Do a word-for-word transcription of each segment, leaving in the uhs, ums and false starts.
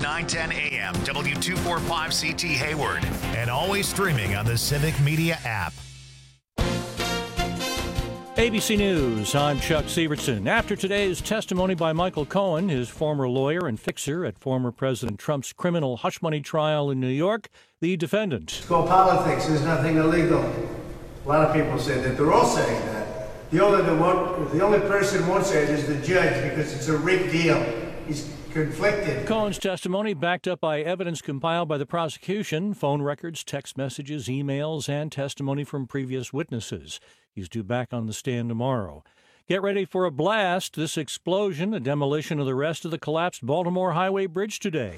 nine ten A M, W two forty-five C T Hayward, and always streaming on the Civic Media app. A B C News, I'm Chuck Sievertson. After today's testimony by Michael Cohen, his former lawyer and fixer at former President Trump's criminal hush money trial in New York, the defendant. It's called politics. There's nothing illegal. A lot of people say that. They're all saying that. The only, the one, the only person who won't say it is the judge because it's a rigged deal. He's conflicted. Cohen's testimony backed up by evidence compiled by the prosecution, phone records, text messages, emails, and testimony from previous witnesses. He's due back on the stand tomorrow. Get ready for a blast. This explosion, a demolition of the rest of the collapsed Baltimore Highway Bridge today.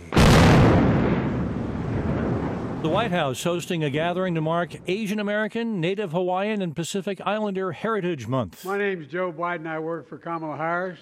The White House hosting a gathering to mark Asian American, Native Hawaiian, and Pacific Islander Heritage Month. My name's Joe Biden. I work for Kamala Harris.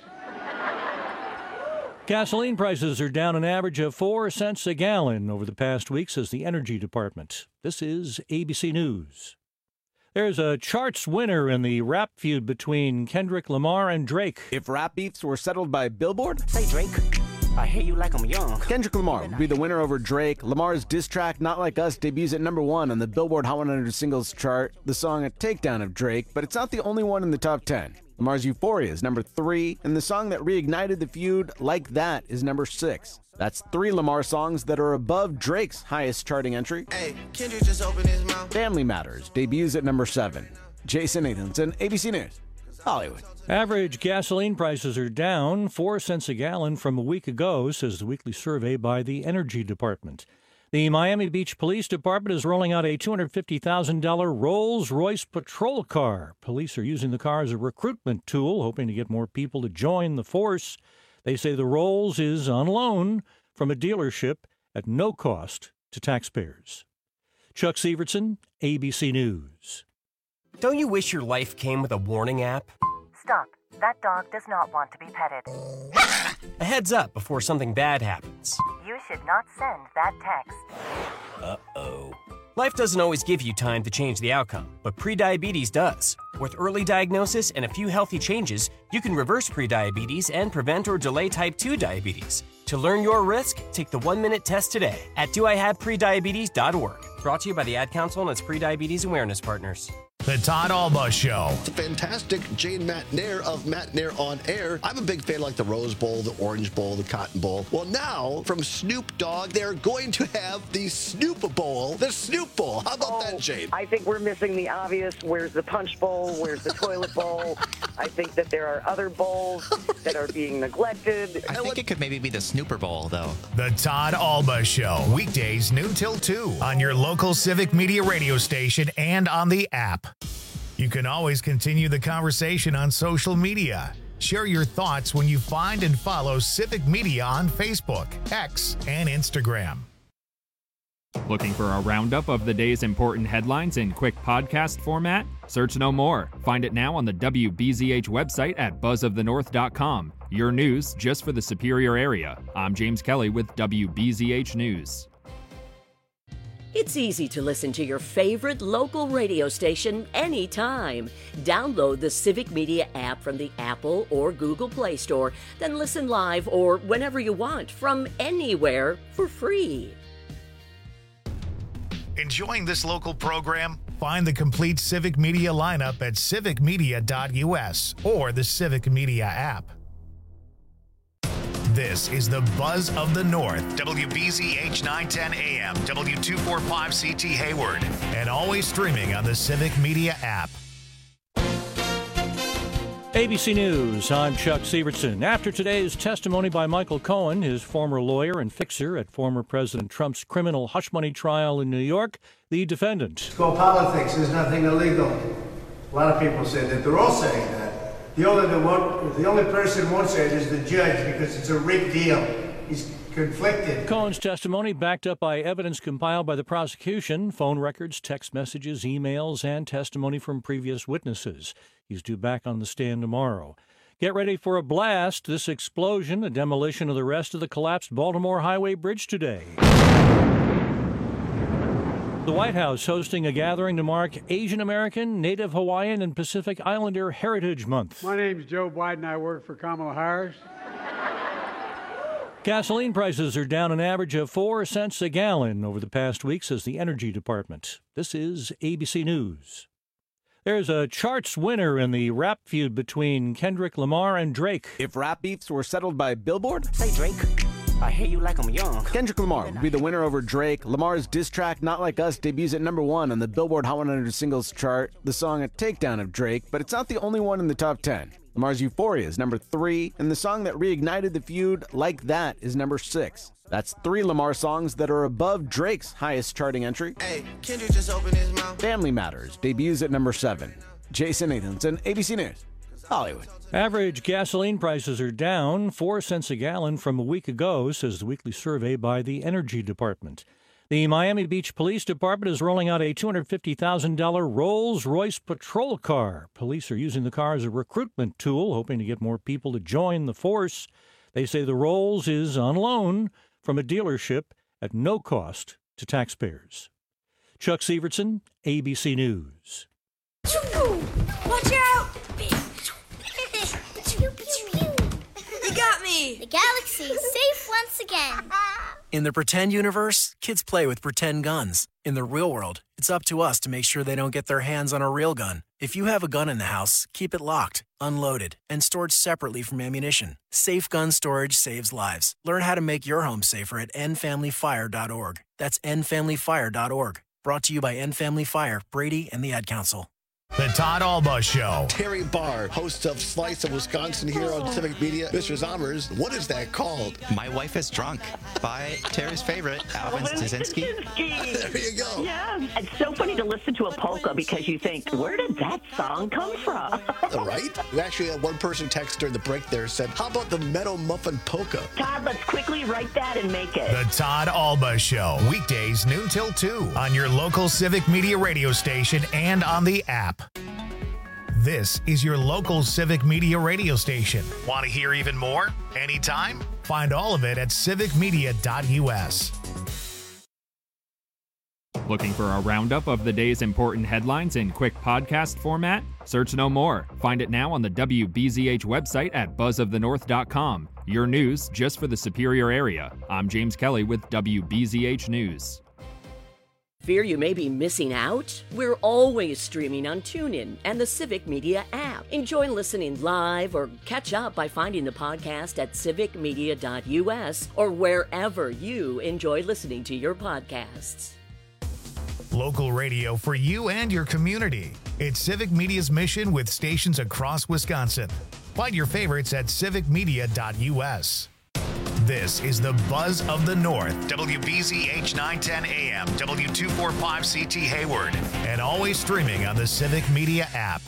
Gasoline prices are down an average of four cents a gallon over the past week, says the Energy Department. This is A B C News. There's a charts winner in the rap feud between Kendrick Lamar and Drake. If rap beefs were settled by Billboard, say Drake, I hear you like I'm young. Kendrick Lamar would be the winner over Drake. Lamar's diss track, Not Like Us, debuts at number one on the Billboard Hot one hundred singles chart, the song a takedown of Drake, but it's not the only one in the top ten. Lamar's Euphoria is number three, and the song that reignited the feud, Like That, is number six. That's three Lamar songs that are above Drake's highest charting entry. Hey, Kendrick just opened his mouth. Family Matters debuts at number seven. Jason Nathanson, A B C News, Hollywood. Average gasoline prices are down four cents a gallon from a week ago, says the weekly survey by the Energy Department. The Miami Beach Police Department is rolling out a two hundred fifty thousand dollars Rolls-Royce patrol car. Police are using the car as a recruitment tool, hoping to get more people to join the force. They say the Rolls is on loan from a dealership at no cost to taxpayers. Chuck Sievertson, A B C News. Don't you wish your life came with a warning app? Stop. That dog does not want to be petted. A heads up before something bad happens. You should not send that text. Uh-oh. Life doesn't always give you time to change the outcome, but prediabetes does. With early diagnosis and a few healthy changes, you can reverse prediabetes and prevent or delay type two diabetes. To learn your risk, take the one-minute test today at do I have prediabetes dot org. Brought to you by the Ad Council and its prediabetes awareness partners. The Todd Alba Show. It's a fantastic Jane Matt Nair of Matt Nair on Air. I'm a big fan like the Rose Bowl, the Orange Bowl, the Cotton Bowl. Well, now from Snoop Dogg, they're going to have the Snoop Bowl, the Snoop Bowl. How about oh, that, Jane? I think we're missing the obvious. Where's the Punch Bowl? Where's the Toilet Bowl? I think that there are other bowls that are being neglected. I think it could maybe be the Snooper Bowl, though. The Todd Alba Show. Weekdays noon till two on your local Civic Media radio station and on the app. You can always continue the conversation on social media. Share your thoughts when you find and follow Civic Media on Facebook, X, and Instagram. Looking for a roundup of the day's important headlines in quick podcast format? Search no more. Find it now on the W B Z H website at buzz of the north dot com. Your news just for the Superior area. I'm James Kelly with W B Z H News. It's easy to listen to your favorite local radio station anytime. Download the Civic Media app from the Apple or Google Play Store, then listen live or whenever you want from anywhere for free. Enjoying this local program? Find the complete Civic Media lineup at civic media dot U S or the Civic Media app. This is the Buzz of the North, W B Z H nine ten A M, W two forty-five C T Hayward, and always streaming on the Civic Media app. A B C News, I'm Chuck Sievertson. After today's testimony by Michael Cohen, his former lawyer and fixer at former President Trump's criminal hush money trial in New York, the defendant. It's called politics. There's nothing illegal. A lot of people say that. They're all saying that. The only, the, one, the only person who won't say it is the judge because it's a rigged deal. He's conflicted. Cohen's testimony backed up by evidence compiled by the prosecution, phone records, text messages, emails, and testimony from previous witnesses. He's due back on the stand tomorrow. Get ready for a blast. This explosion, a demolition of the rest of the collapsed Baltimore Highway Bridge today. The White House hosting a gathering to mark Asian American, Native Hawaiian, and Pacific Islander Heritage Month. My name's Joe Biden. I work for Kamala Harris. Gasoline prices are down an average of four cents a gallon over the past week, says the Energy Department. This is A B C News. There's a charts winner in the rap feud between Kendrick Lamar and Drake. If rap beefs were settled by Billboard, Say, Drake, I hear you like I'm young. Kendrick Lamar would be the winner over Drake. Lamar's diss track, Not Like Us, debuts at number one on the Billboard Hot one hundred Singles Chart. The song a takedown of Drake, but it's not the only one in the top ten. Lamar's Euphoria is number three, and the song that reignited the feud, Like That, is number six. That's three Lamar songs that are above Drake's highest charting entry. Hey, Kendrick just opened his mouth. Family Matters debuts at number seven. Jason Nathanson, A B C News, Hollywood. Average gasoline prices are down four cents a gallon from a week ago, says the weekly survey by the Energy Department. The Miami Beach Police Department is rolling out a two hundred fifty thousand dollars Rolls-Royce patrol car. Police are using the car as a recruitment tool, hoping to get more people to join the force. They say the Rolls is on loan from a dealership at no cost to taxpayers. Chuck Sievertson, A B C News. Watch out! You got me! The galaxy is safe once again. In the pretend universe, kids play with pretend guns. In the real world, it's up to us to make sure they don't get their hands on a real gun. If you have a gun in the house, keep it locked, unloaded, and stored separately from ammunition. Safe gun storage saves lives. Learn how to make your home safer at end family fire dot org. That's end family fire dot org. Brought to you by End Family Fire, Brady, and the Ad Council. The Todd Alba Show. Terry Barr, host of Slice of Wisconsin here on Civic Media. Mister Zommers, what is that called? My Wife is Drunk by Terry's favorite, Alvin Stasinski. There you go. Yeah, it's so funny to listen to a polka because you think, where did that song come from? Right? We actually had one person text during the break there said, how about the Meadow Muffin Polka? Todd, let's quickly write that and make it. The Todd Alba Show. Weekdays noon till two on your local Civic Media radio station and on the app. This is your local Civic Media radio station. Want to hear even more? Anytime? Find all of it at civic media dot u s. Looking for a roundup of the day's important headlines in quick podcast format? Search no more. Find it now on the W B Z H website at buzz of the north dot com. Your news just for the Superior area. I'm James Kelly with W B Z H News. Fear you may be missing out? We're always streaming on TuneIn and the Civic Media app. Enjoy listening live or catch up by finding the podcast at civic media dot u s or wherever you enjoy listening to your podcasts. Local radio for you and your community. It's Civic Media's mission with stations across Wisconsin. Find your favorites at civic media dot u s. This is the Buzz of the North, W B Z H nine ten A M, W two forty-five C T Hayward, and always streaming on the Civic Media app.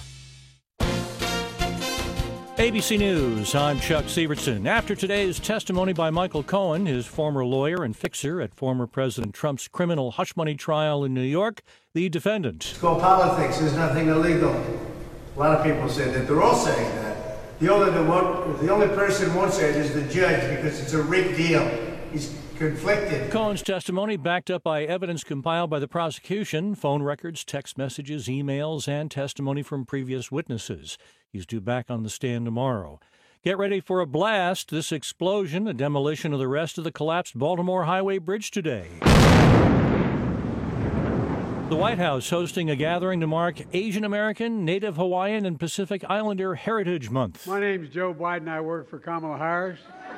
A B C News, I'm Chuck Sievertson. After today's testimony by Michael Cohen, his former lawyer and fixer at former President Trump's criminal hush money trial in New York, the defendant. It's called politics. There's nothing illegal. A lot of people say that. They're all saying that. The only, the, one, the only person who won't say it is the judge because it's a rigged deal. He's conflicted. Cohen's testimony backed up by evidence compiled by the prosecution, phone records, text messages, emails, and testimony from previous witnesses. He's due back on the stand tomorrow. Get ready for a blast. This explosion, a demolition of the rest of the collapsed Baltimore Highway Bridge today. The White House hosting a gathering to mark Asian American, Native Hawaiian, and Pacific Islander Heritage Month. My name's Joe Biden. I work for Kamala Harris.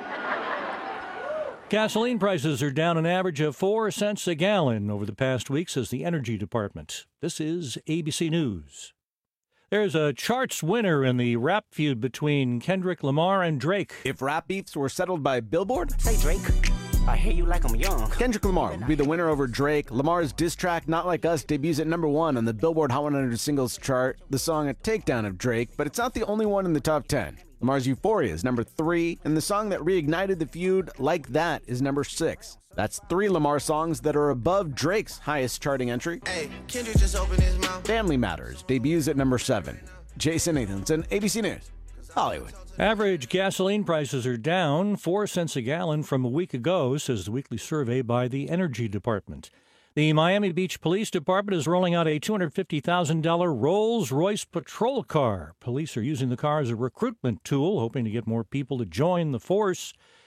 Gasoline prices are down an average of four cents a gallon over the past week, says the Energy Department. This is A B C News. There's a charts winner in the rap feud between Kendrick Lamar and Drake. If rap beefs were settled by Billboard, Say, Drake, I hear you like I'm young. Kendrick Lamar would be the winner over Drake. Lamar's diss track, Not Like Us, debuts at number one on the Billboard Hot one hundred Singles Chart. The song a takedown of Drake, but it's not the only one in the top ten. Lamar's Euphoria is number three, and the song that reignited the feud, Like That, is number six. That's three Lamar songs that are above Drake's highest charting entry. Hey, Kendrick just opened his mouth. Family Matters debuts at number seven. Jason Nathanson, A B C News, Hollywood. Average gasoline prices are down four cents a gallon from a week ago, says the weekly survey by the Energy Department. The Miami Beach Police Department is rolling out a two hundred fifty thousand dollars Rolls-Royce patrol car. Police are using the car as a recruitment tool, hoping to get more people to join the force.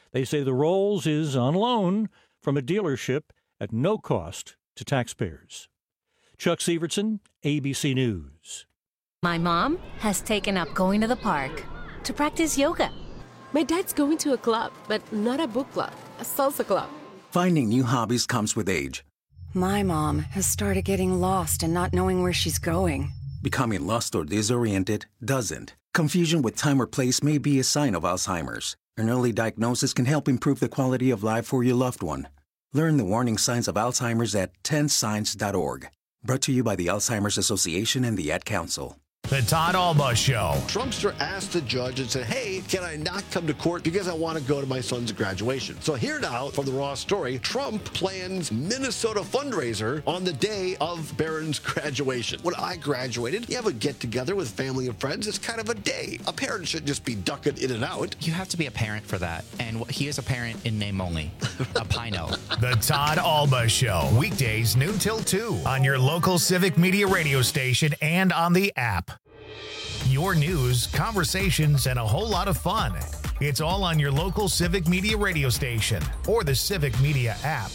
They say the Rolls is on loan from a dealership at no cost to taxpayers. Chuck Sievertson, A B C News. My mom has taken up going to the park to practice yoga. My dad's going to a club, but not a book club, a salsa club. Finding new hobbies comes with age. My mom has started getting lost and not knowing where she's going. Becoming lost or disoriented doesn't. Confusion with time or place may be a sign of Alzheimer's. An early diagnosis can help improve the quality of life for your loved one. Learn the warning signs of Alzheimer's at ten signs dot org. Brought to you by the Alzheimer's Association and the Ad Council. The Todd Alba Show. Trumpster asked the judge and said, hey, can I not come to court because I want to go to my son's graduation? So here now from the Raw story, Trump plans Minnesota fundraiser on the day of Barron's graduation. When I graduated, you have a get-together with family and friends. It's kind of a day. A parent should just be ducking in and out. You have to be a parent for that. And he is a parent in name only. A Pino. The Todd Alba Show. Weekdays noon till two on your local Civic Media radio station and on the app. Your news, conversations, and a whole lot of fun. It's all on your local Civic Media radio station or the Civic Media app.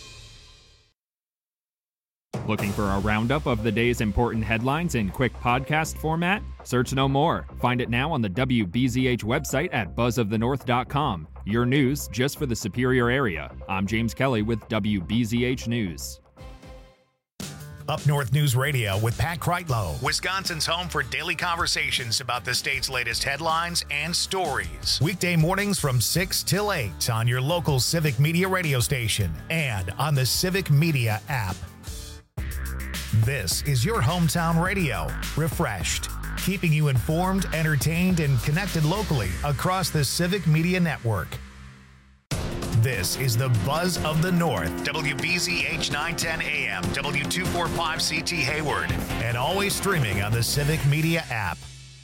Looking for a roundup of the day's important headlines in quick podcast format? Search no more. Find it now on the W B Z H website at buzz of the north dot com. Your news just for the Superior area. I'm James Kelly with W B Z H News. Up North News Radio with Pat Kreitlow, Wisconsin's home for daily conversations about the state's latest headlines and stories. Weekday mornings from six till eight on your local Civic Media radio station and on the Civic Media app. This is your hometown radio, refreshed, keeping you informed, entertained, and connected locally across the Civic Media network. This is the Buzz of the North, W B Z H nine ten A M, W two forty-five C T Hayward, and always streaming on the Civic Media app.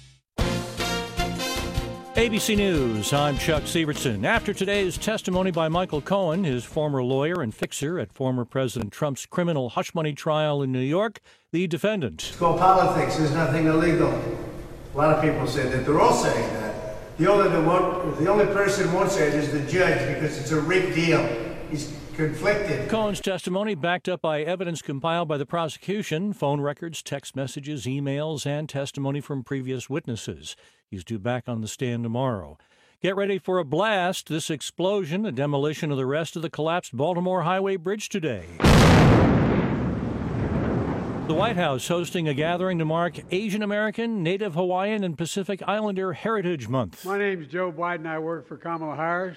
A B C News, I'm Chuck Sievertson. After today's testimony by Michael Cohen, his former lawyer and fixer at former President Trump's criminal hush money trial in New York, the defendant. It's called politics. There's nothing illegal. A lot of people say that. They're all saying that. The only, the, one, the only person who won't say it is the judge because it's a rigged deal. He's conflicted. Cohen's testimony backed up by evidence compiled by the prosecution, phone records, text messages, emails, and testimony from previous witnesses. He's due back on the stand tomorrow. Get ready for a blast. This explosion, a demolition of the rest of the collapsed Baltimore Highway Bridge today. The White House hosting a gathering to mark Asian American, Native Hawaiian, and Pacific Islander Heritage Month. My name's Joe Biden. I work for Kamala Harris.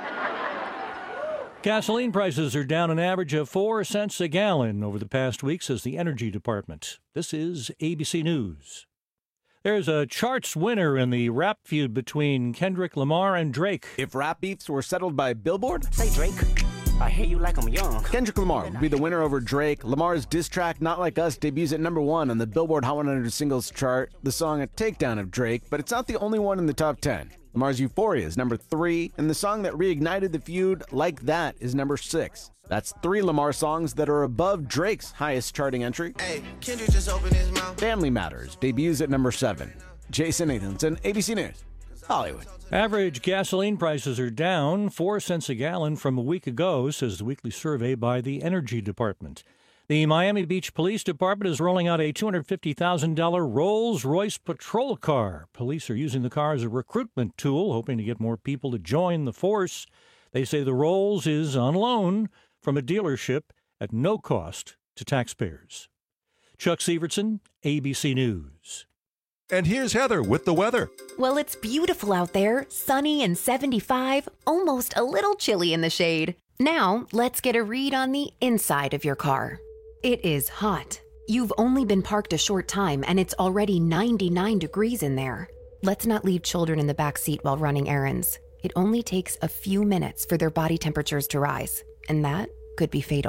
Gasoline prices are down an average of four cents a gallon over the past week, says the Energy Department. This is A B C News. There's a charts winner in the rap feud between Kendrick Lamar and Drake. If rap beefs were settled by Billboard, Say Drake, I hear you like I'm young. Kendrick Lamar would be the winner over Drake. Lamar's diss track, Not Like Us, debuts at number one on the Billboard Hot one hundred singles chart. The song a takedown of Drake, but it's not the only one in the top ten. Lamar's Euphoria is number three, and the song that reignited the feud, Like That, is number six. That's three Lamar songs that are above Drake's highest charting entry. Hey, Kendrick just opened his mouth. Family Matters debuts at number seven. Jason Nathanson, A B C News, Hollywood. Average gasoline prices are down four cents a gallon from a week ago, says the weekly survey by the Energy Department. The Miami Beach Police Department is rolling out a two hundred fifty thousand dollars Rolls-Royce patrol car. Police are using the car as a recruitment tool, hoping to get more people to join the force. They say the Rolls is on loan from a dealership at no cost to taxpayers. Chuck Sievertson, A B C News. And here's Heather with the weather. Well, it's beautiful out there, sunny and seventy-five, almost a little chilly in the shade. Now, let's get a read on the inside of your car. It is hot. You've only been parked a short time and it's already ninety-nine degrees in there. Let's not leave children in the back seat while running errands. It only takes a few minutes for their body temperatures to rise, and that could be fatal.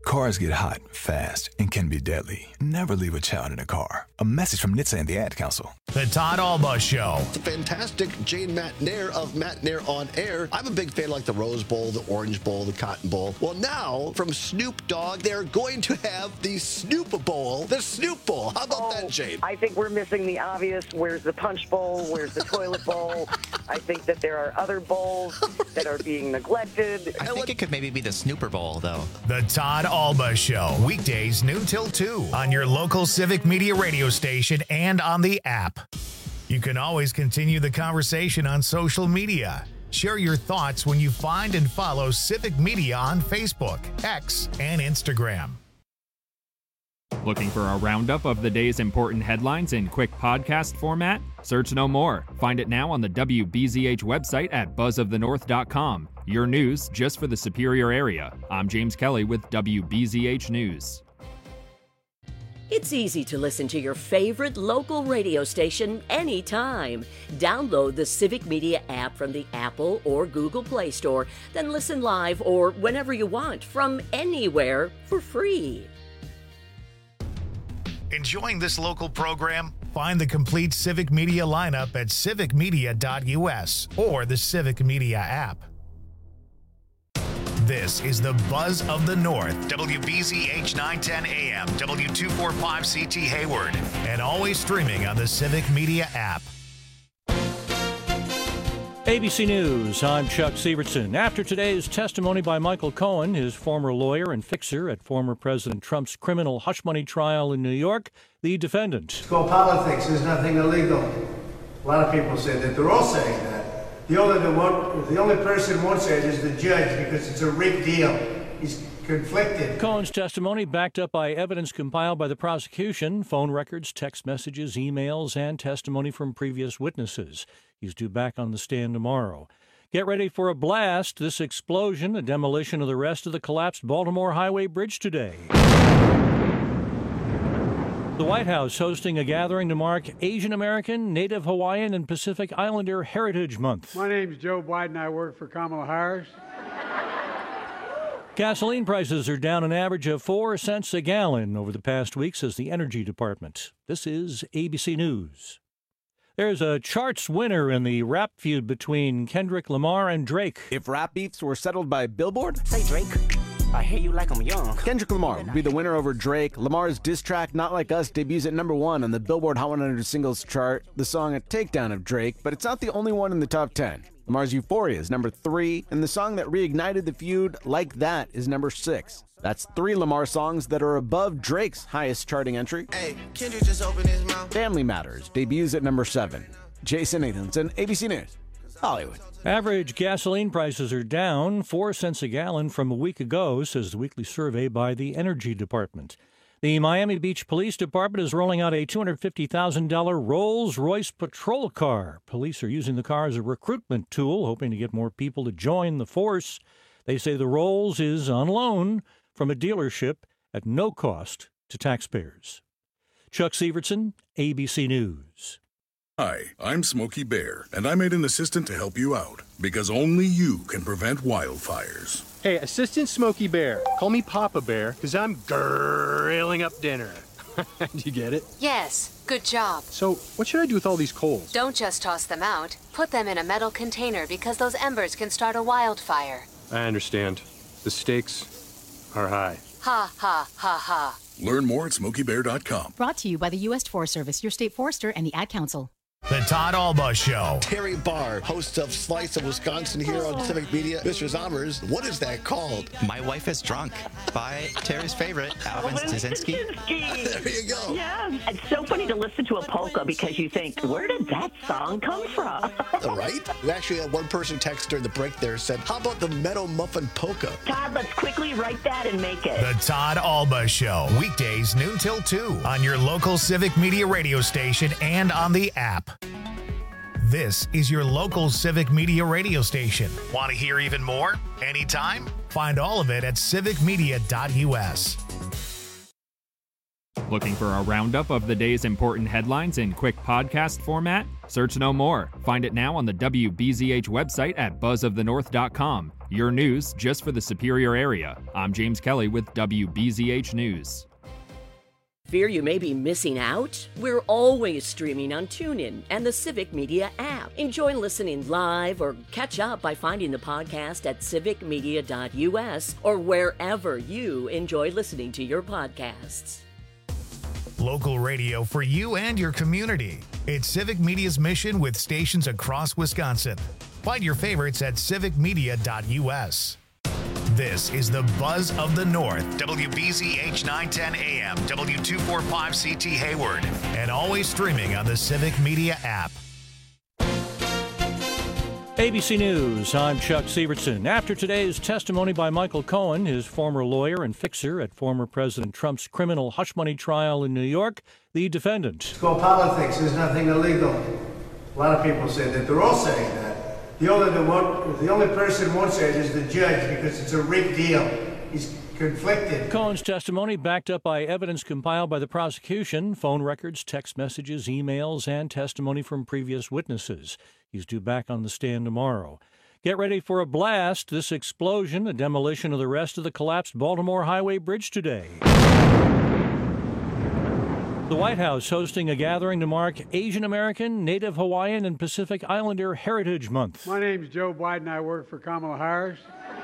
Cars get hot, fast, and can be deadly. Never leave a child in a car. A message from N H T S A and the Ad Council. The Todd Alba Show. The fantastic Jane Matt Nair of Matt Nair on Air. I'm a big fan like the Rose Bowl, the Orange Bowl, the Cotton Bowl. Well, now, from Snoop Dogg, they're going to have the Snoop Bowl, the Snoop Bowl. How about oh, that, Jane? I think we're missing the obvious. Where's the punch bowl? Where's the toilet bowl? I think that there are other bowls that are being neglected. I think it could maybe be the Snooper Bowl, though. The Todd Alba Show. Weekdays noon till two on your local Civic Media radio station and on the app. You can always continue the conversation on social media. Share your thoughts when you find and follow Civic Media on Facebook, X, and Instagram. Looking for a roundup of the day's important headlines in quick podcast format? Search no more. Find it now on the W B Z H website at buzz of the north dot com. Your news just for the Superior area. I'm James Kelly with W B Z H News. It's easy to listen to your favorite local radio station anytime. Download the Civic Media app from the Apple or Google Play Store, then listen live or whenever you want from anywhere for free. Enjoying this local program? Find the complete Civic Media lineup at civic media dot U S or the Civic Media app. This is the Buzz of the North, W B Z H nine ten A M, W two forty-five C T Hayward, and always streaming on the Civic Media app. A B C News, I'm Chuck Sievertson. After today's testimony by Michael Cohen, his former lawyer and fixer at former President Trump's criminal hush money trial in New York, the defendant. It's called politics. There's nothing illegal. A lot of people say that. They're all saying that. The only, the, one, the only person who won't say it is the judge because it's a rigged deal. He's conflicted. Cohen's testimony backed up by evidence compiled by the prosecution, phone records, text messages, emails, and testimony from previous witnesses. He's due back on the stand tomorrow. Get ready for a blast. This explosion, a demolition of the rest of the collapsed Baltimore Highway Bridge today. The White House hosting a gathering to mark Asian American, Native Hawaiian, and Pacific Islander Heritage Month. My name's Joe Biden. I work for Kamala Harris. Gasoline prices are down an average of four cents a gallon over the past week, says the Energy Department. This is A B C News. There's a charts winner in the rap feud between Kendrick Lamar and Drake. If rap beefs were settled by Billboard, Say, Drake, I hear you like I'm young. Kendrick Lamar would be the winner over Drake. Lamar's diss track, Not Like Us, debuts at number one on the Billboard Hot one hundred singles chart. The song a takedown of Drake, but it's not the only one in the top ten. Lamar's Euphoria is number three, and the song that reignited the feud, Like That, is number six. That's three Lamar songs that are above Drake's highest charting entry. Hey, Kendrick just opened his mouth. Family Matters debuts at number seven. Jason Nathanson, A B C News, Hollywood. Average gasoline prices are down four cents a gallon from a week ago, says the weekly survey by the Energy Department. The Miami Beach Police Department is rolling out a two hundred fifty thousand dollars Rolls-Royce patrol car. Police are using the car as a recruitment tool, hoping to get more people to join the force. They say the Rolls is on loan from a dealership at no cost to taxpayers. Chuck Sievertson, A B C News. Hi, I'm Smokey Bear, and I made an assistant to help you out, because only you can prevent wildfires. Hey, Assistant Smokey Bear. Call me Papa Bear, because I'm grilling up dinner. Do you get it? Yes, good job. So, what should I do with all these coals? Don't just toss them out. Put them in a metal container because those embers can start a wildfire. I understand. The stakes are high. Ha, ha, ha, ha. Learn more at smokey bear dot com. Brought to you by the U S Forest Service, your state forester, and the Ad Council. The Todd Alba Show. Terry Barr, host of Slice of Wisconsin here on Civic Media. Mister Zommers, what is that called? My Wife is Drunk by Terry's favorite, Alvin Stasinski. There you go. Yeah, it's so funny to listen to a polka because you think, where did that song come from? Right? We actually had one person text during the break there said, how about the Meadow Muffin Polka? Todd, let's quickly write that and make it. The Todd Alba Show. Weekdays noon till two on your local Civic Media radio station and on the app. This is your local Civic Media radio station. Want to hear even more? Anytime? Find all of it at civic media dot U S. Looking for a roundup of the day's important headlines in quick podcast format? Search no more. Find it now on the W B Z H website at buzz of the north dot com. Your news just for the Superior area. I'm James Kelly with W B Z H News. Fear you may be missing out? We're always streaming on TuneIn and the Civic Media app. Enjoy listening live or catch up by finding the podcast at civic media dot u s or wherever you enjoy listening to your podcasts. Local radio for you and your community. It's Civic Media's mission with stations across Wisconsin. Find your favorites at civic media dot u s. This is the Buzz of the North, W B Z H nine ten A M, W two forty-five C T Hayward, and always streaming on the Civic Media app. A B C News, I'm Chuck Sievertson. After today's testimony by Michael Cohen, his former lawyer and fixer at former President Trump's criminal hush money trial in New York, the defendant. It's called politics. There's nothing illegal. A lot of people say that. They're all saying that. The only, the, one, the only person who won't say it is the judge because it's a rigged deal. He's conflicted. Cohen's testimony backed up by evidence compiled by the prosecution, phone records, text messages, emails, and testimony from previous witnesses. He's due back on the stand tomorrow. Get ready for a blast. This explosion, a demolition of the rest of the collapsed Baltimore Highway Bridge today. The White House hosting a gathering to mark Asian American, Native Hawaiian, and Pacific Islander Heritage Month. My name's Joe Biden. I work for Kamala Harris.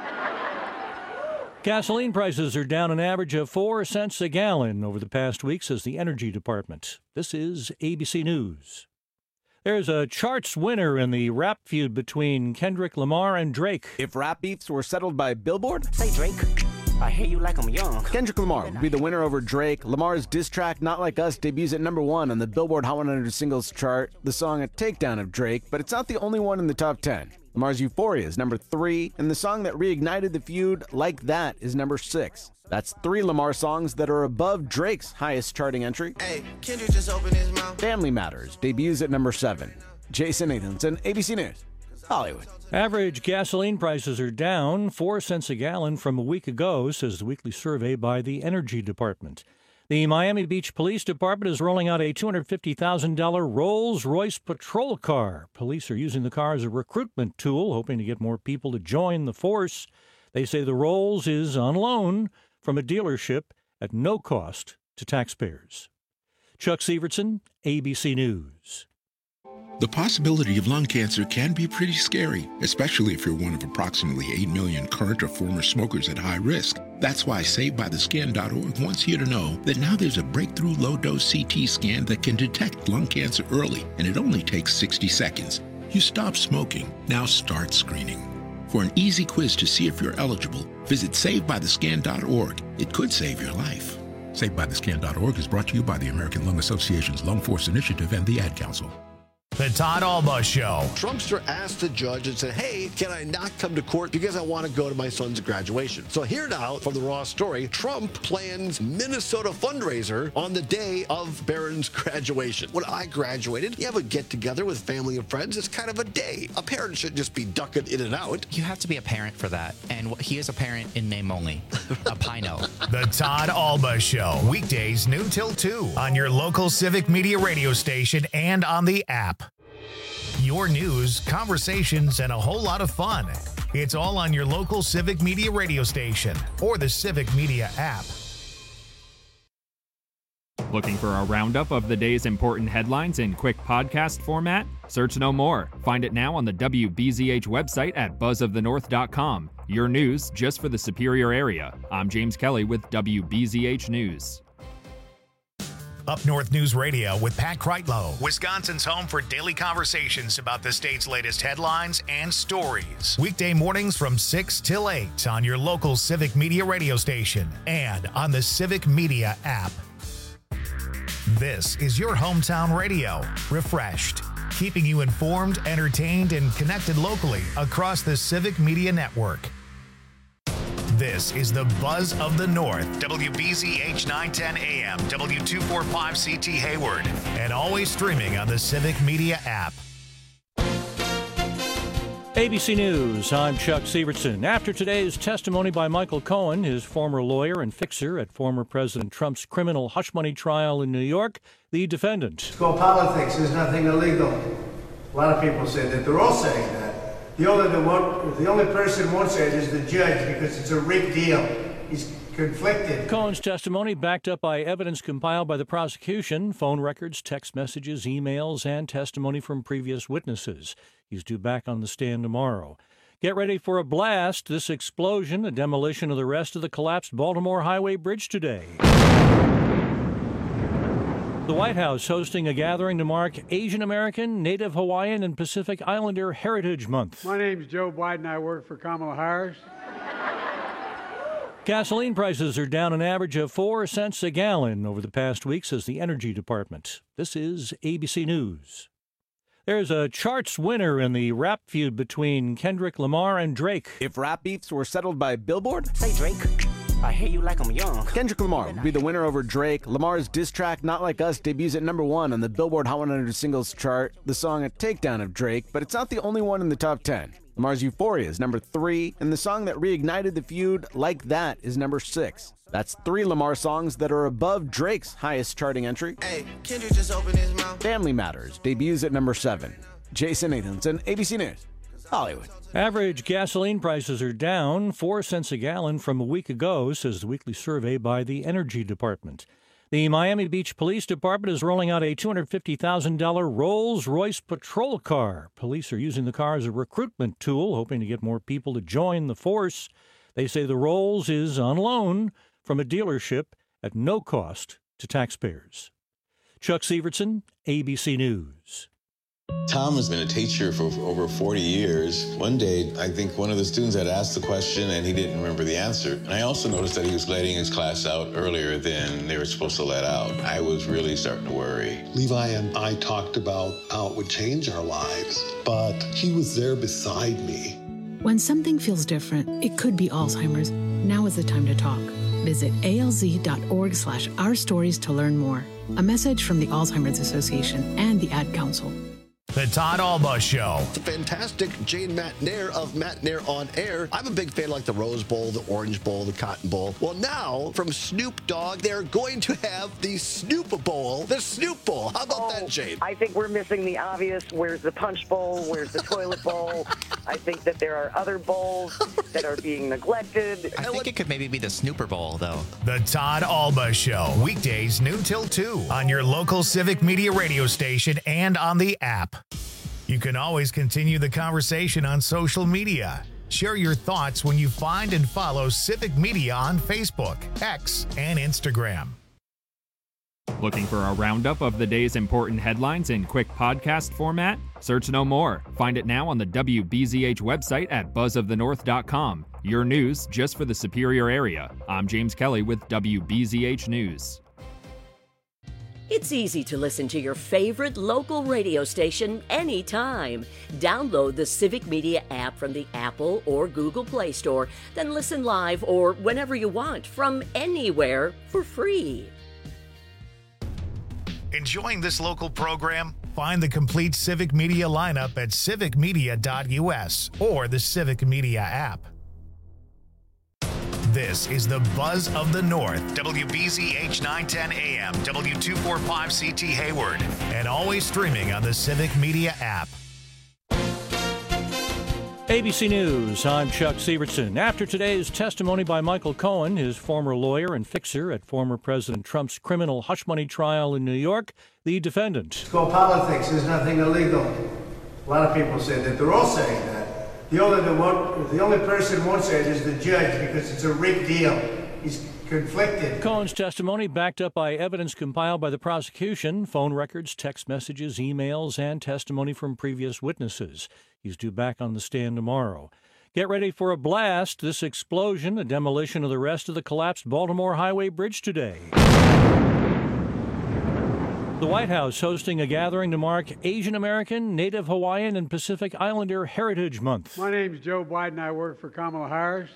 Gasoline prices are down an average of four cents a gallon over the past week, says the Energy Department. This is A B C News. There's a charts winner in the rap feud between Kendrick Lamar and Drake. If rap beefs were settled by Billboard, Say Drake, I hear you like I'm young. Kendrick Lamar would be the winner over Drake. Lamar's diss track, Not Like Us, debuts at number one on the Billboard Hot one hundred singles chart. The song a takedown of Drake, but it's not the only one in the top ten. Lamar's Euphoria is number three, and the song that reignited the feud, Like That, is number six. That's three Lamar songs that are above Drake's highest charting entry. Hey, Kendrick just opened his mouth. Family Matters debuts at number seven. Jason Nathanson, A B C News, Hollywood. Average gasoline prices are down four cents a gallon from a week ago, says the weekly survey by the Energy Department. The Miami Beach Police Department is rolling out a two hundred fifty thousand dollars Rolls-Royce patrol car. Police are using the car as a recruitment tool, hoping to get more people to join the force. They say the Rolls is on loan from a dealership at no cost to taxpayers. Chuck Sievertson, A B C News. The possibility of lung cancer can be pretty scary, especially if you're one of approximately eight million current or former smokers at high risk. That's why Saved By The Scan dot org wants you to know that now there's a breakthrough low-dose C T scan that can detect lung cancer early, and it only takes sixty seconds. You stop smoking, now start screening. For an easy quiz to see if you're eligible, visit Saved By The Scan dot org. It could save your life. Saved By The Scan dot org is brought to you by the American Lung Association's Lung Force Initiative and the Ad Council. The Todd Alba Show. Trumpster asked the judge and said, hey, can I not come to court because I want to go to my son's graduation? So here now from the Raw Story, Trump plans Minnesota fundraiser on the day of Barron's graduation. When I graduated, you have a get-together with family and friends. It's kind of a day. A parent shouldn't just be ducking in and out. You have to be a parent for that. And he is a parent in name only. A Pino. The Todd Alba Show. Weekdays noon till two on your local Civic Media radio station and on the app. Your news, conversations, and a whole lot of fun. It's all on your local Civic Media radio station or the Civic Media app. Looking for a roundup of the day's important headlines in quick podcast format? Search no more. Find it now on the W B Z H website at buzz of the north dot com. Your news just for the Superior area. I'm James Kelly with W B Z H News. Up North News Radio with Pat Kreitlow, Wisconsin's home for daily conversations about the state's latest headlines and stories. Weekday mornings from six till eight on your local Civic Media radio station and on the Civic Media app. This is your hometown radio, refreshed, keeping you informed, entertained, and connected locally across the Civic Media network. This is the Buzz of the North, W B Z H nine ten A M, W two forty-five C T Hayward, and always streaming on the Civic Media app. A B C News, I'm Chuck Sievertson. After today's testimony by Michael Cohen, his former lawyer and fixer at former President Trump's criminal hush money trial in New York, the defendant. It's called politics. There's nothing illegal. A lot of people say that. They're all saying that. The only, the, one, the only person who won't say it is the judge because it's a rigged deal. He's conflicted. Cohen's testimony backed up by evidence compiled by the prosecution, phone records, text messages, emails, and testimony from previous witnesses. He's due back on the stand tomorrow. Get ready for a blast. This explosion, a demolition of the rest of the collapsed Baltimore Highway Bridge today. The White House hosting a gathering to mark Asian American, Native Hawaiian, and Pacific Islander Heritage Month. My name's Joe Biden. I work for Kamala Harris. Gasoline prices are down an average of four cents a gallon over the past week, says the Energy Department. This is A B C News. There's a charts winner in the rap feud between Kendrick Lamar and Drake. If rap beefs were settled by Billboard, Say, Drake, I hear you like I'm young. Kendrick Lamar would be the winner over Drake. Lamar's diss track, Not Like Us, debuts at number one on the Billboard Hot one hundred Singles Chart. The song a takedown of Drake, but it's not the only one in the top ten. Lamar's Euphoria is number three, and the song that reignited the feud, Like That, is number six. That's three Lamar songs that are above Drake's highest charting entry. Hey, Kendrick just opened his mouth. Family Matters debuts at number seven. Jason Nathanson, A B C News, Hollywood. Average gasoline prices are down four cents a gallon from a week ago, says the weekly survey by the Energy Department. The Miami Beach Police Department is rolling out a two hundred fifty thousand dollars Rolls-Royce patrol car. Police are using the car as a recruitment tool, hoping to get more people to join the force. They say the Rolls is on loan from a dealership at no cost to taxpayers. Chuck Sievertson, A B C News. Tom has been a teacher for over forty years. One day, I think one of the students had asked the question and he didn't remember the answer. And I also noticed that he was letting his class out earlier than they were supposed to let out. I was really starting to worry. Levi and I talked about how it would change our lives, but he was there beside me. When something feels different, it could be Alzheimer's. Now is the time to talk. Visit alz.org slash our stories to learn more. A message from the Alzheimer's Association and the Ad Council. The Todd Alba Show. The fantastic Jane Matt Nair of Matt Nair on Air. I'm a big fan like the Rose Bowl, the Orange Bowl, the Cotton Bowl. Well, now, from Snoop Dogg, they're going to have the Snoop Bowl, the Snoop Bowl. How about oh, that, Jane? I think we're missing the obvious. Where's the Punch Bowl? Where's the Toilet Bowl? I think that there are other bowls that are being neglected. I think it could maybe be the Snooper Bowl, though. The Todd Alba Show. Weekdays noon till two on your local Civic Media radio station and on the app. You can always continue the conversation on social media. Share your thoughts when you find and follow Civic Media on Facebook, X, and Instagram. Looking for a roundup of the day's important headlines in quick podcast format? Search no more. Find it now on the W B Z H website at buzz of the north dot com. Your news just for the Superior area. I'm James Kelly with W B Z H News. It's easy to listen to your favorite local radio station anytime. Download the Civic Media app from the Apple or Google Play Store, then listen live or whenever you want from anywhere for free. Enjoying this local program? Find the complete Civic Media lineup at civic media dot U S or the Civic Media app. This is the Buzz of the North, W B Z H nine ten A M, W two forty-five C T Hayward, and always streaming on the Civic Media app. A B C News, I'm Chuck Sievertson. After today's testimony by Michael Cohen, his former lawyer and fixer at former President Trump's criminal hush money trial in New York, the defendant. It's called politics. There's nothing illegal. A lot of people say that. They're all saying that. The only, the, one, the only person who won't say it is the judge because it's a rigged deal. He's conflicted. Cohen's testimony backed up by evidence compiled by the prosecution, phone records, text messages, emails, and testimony from previous witnesses. He's due back on the stand tomorrow. Get ready for a blast. This explosion, a demolition of the rest of the collapsed Baltimore Highway Bridge today. The White House hosting a gathering to mark Asian American, Native Hawaiian, and Pacific Islander Heritage Month. My name's Joe Biden. I work for Kamala Harris.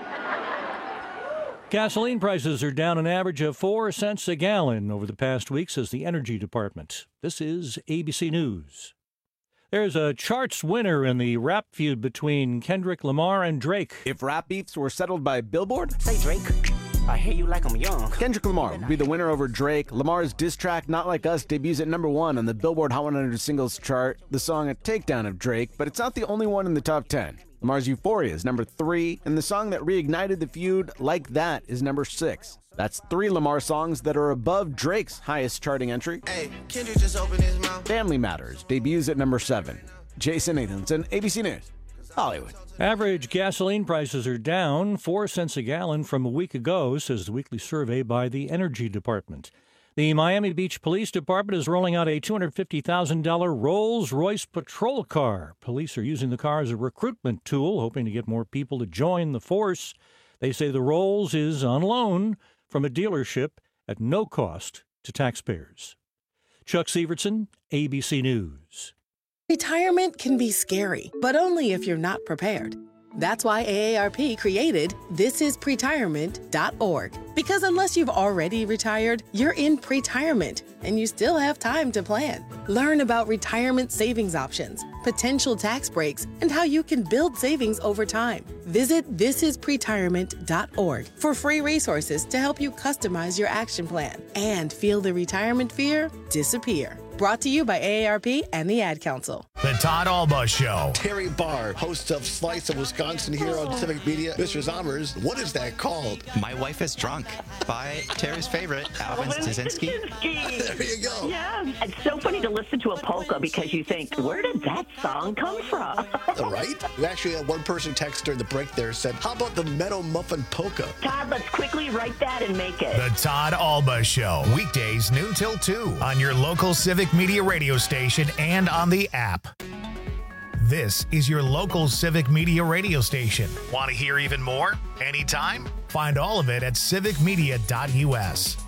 Gasoline prices are down an average of four cents a gallon over the past week, says the Energy Department. This is A B C News. There's a charts winner in the rap feud between Kendrick Lamar and Drake. If rap beefs were settled by Billboard, Say, Drake, I hate you like I'm young. Kendrick Lamar will be the winner over Drake. Lamar's diss track, Not Like Us, debuts at number one on the Billboard Hot one hundred singles chart. The song a takedown of Drake, but it's not the only one in the top ten. Lamar's Euphoria is number three, and the song that reignited the feud, Like That, is number six. That's three Lamar songs that are above Drake's highest charting entry. Hey, Kendrick just opened his mouth. Family Matters debuts at number seven. Jason Nathanson, A B C News, Hollywood. Average gasoline prices are down four cents a gallon from a week ago, says the weekly survey by the Energy Department. The Miami Beach Police Department is rolling out a two hundred fifty thousand dollars Rolls-Royce patrol car. Police are using the car as a recruitment tool, hoping to get more people to join the force. They say the Rolls is on loan from a dealership at no cost to taxpayers. Chuck Sievertson, A B C News. Retirement can be scary, but only if you're not prepared. That's why A A R P created this is pretirement dot org. Because unless you've already retired, you're in pretirement, and you still have time to plan. Learn about retirement savings options, potential tax breaks, and how you can build savings over time. Visit this is pretirement dot org for free resources to help you customize your action plan and feel the retirement fear disappear. Brought to you by A A R P and the Ad Council. The Todd Alba Show. Terry Barr, host of Slice of Wisconsin here on Civic Media. Mister Zommers, what is that called? My Wife is Drunk by Terry's favorite, Alvin Staszynski. There you go. Yeah, it's so funny to listen to a polka because you think, where did that song come from? Right? We actually had one person text during the break there said, how about the Meadow Muffin Polka? Todd, let's quickly write that and make it. The Todd Alba Show. Weekdays noon till two on your local Civic Media radio station and on the app. This is your local Civic Media radio station. Want to hear even more? Anytime? Find all of it at civic media dot u s.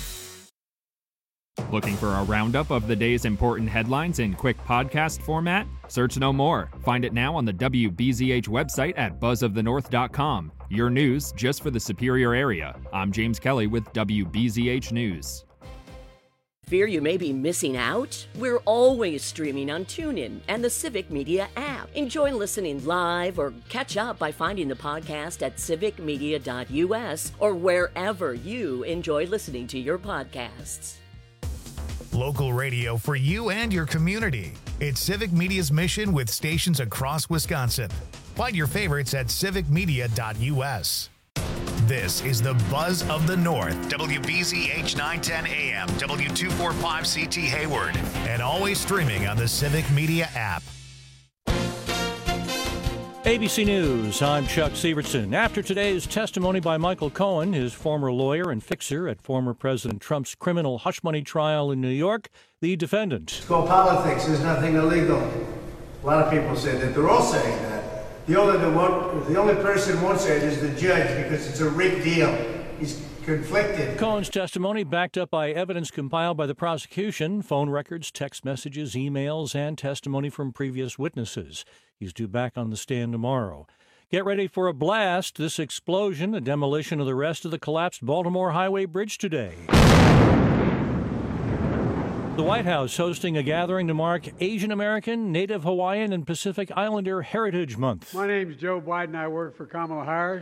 Looking for a roundup of the day's important headlines in quick podcast format? Search no more. Find it now on the W B Z H website at buzz of the north dot com. Your news just for the Superior area. I'm James Kelly with W B Z H News. Fear you may be missing out? We're always streaming on TuneIn and the Civic Media app. Enjoy listening live or catch up by finding the podcast at civic media dot u s or wherever you enjoy listening to your podcasts. Local radio for you and your community. It's Civic Media's mission with stations across Wisconsin. Find your favorites at civic media dot u s. This is the Buzz of the North, W B Z H nine ten A M, W two forty-five C T Hayward, and always streaming on the Civic Media app. A B C News, I'm Chuck Sievertson. After today's testimony by Michael Cohen, his former lawyer and fixer at former President Trump's criminal hush money trial in New York, the defendant. It's called politics. There's nothing illegal. A lot of people say that. They're all saying that. The only, the, one, the only person who won't say it is the judge because it's a rigged deal. He's conflicted. Cohen's testimony backed up by evidence compiled by the prosecution, phone records, text messages, emails, and testimony from previous witnesses. He's due back on the stand tomorrow. Get ready for a blast. This explosion, a demolition of the rest of the collapsed Baltimore Highway Bridge today. The White House hosting a gathering to mark Asian American, Native Hawaiian, and Pacific Islander Heritage Month. My name's Joe Biden. I work for Kamala Harris.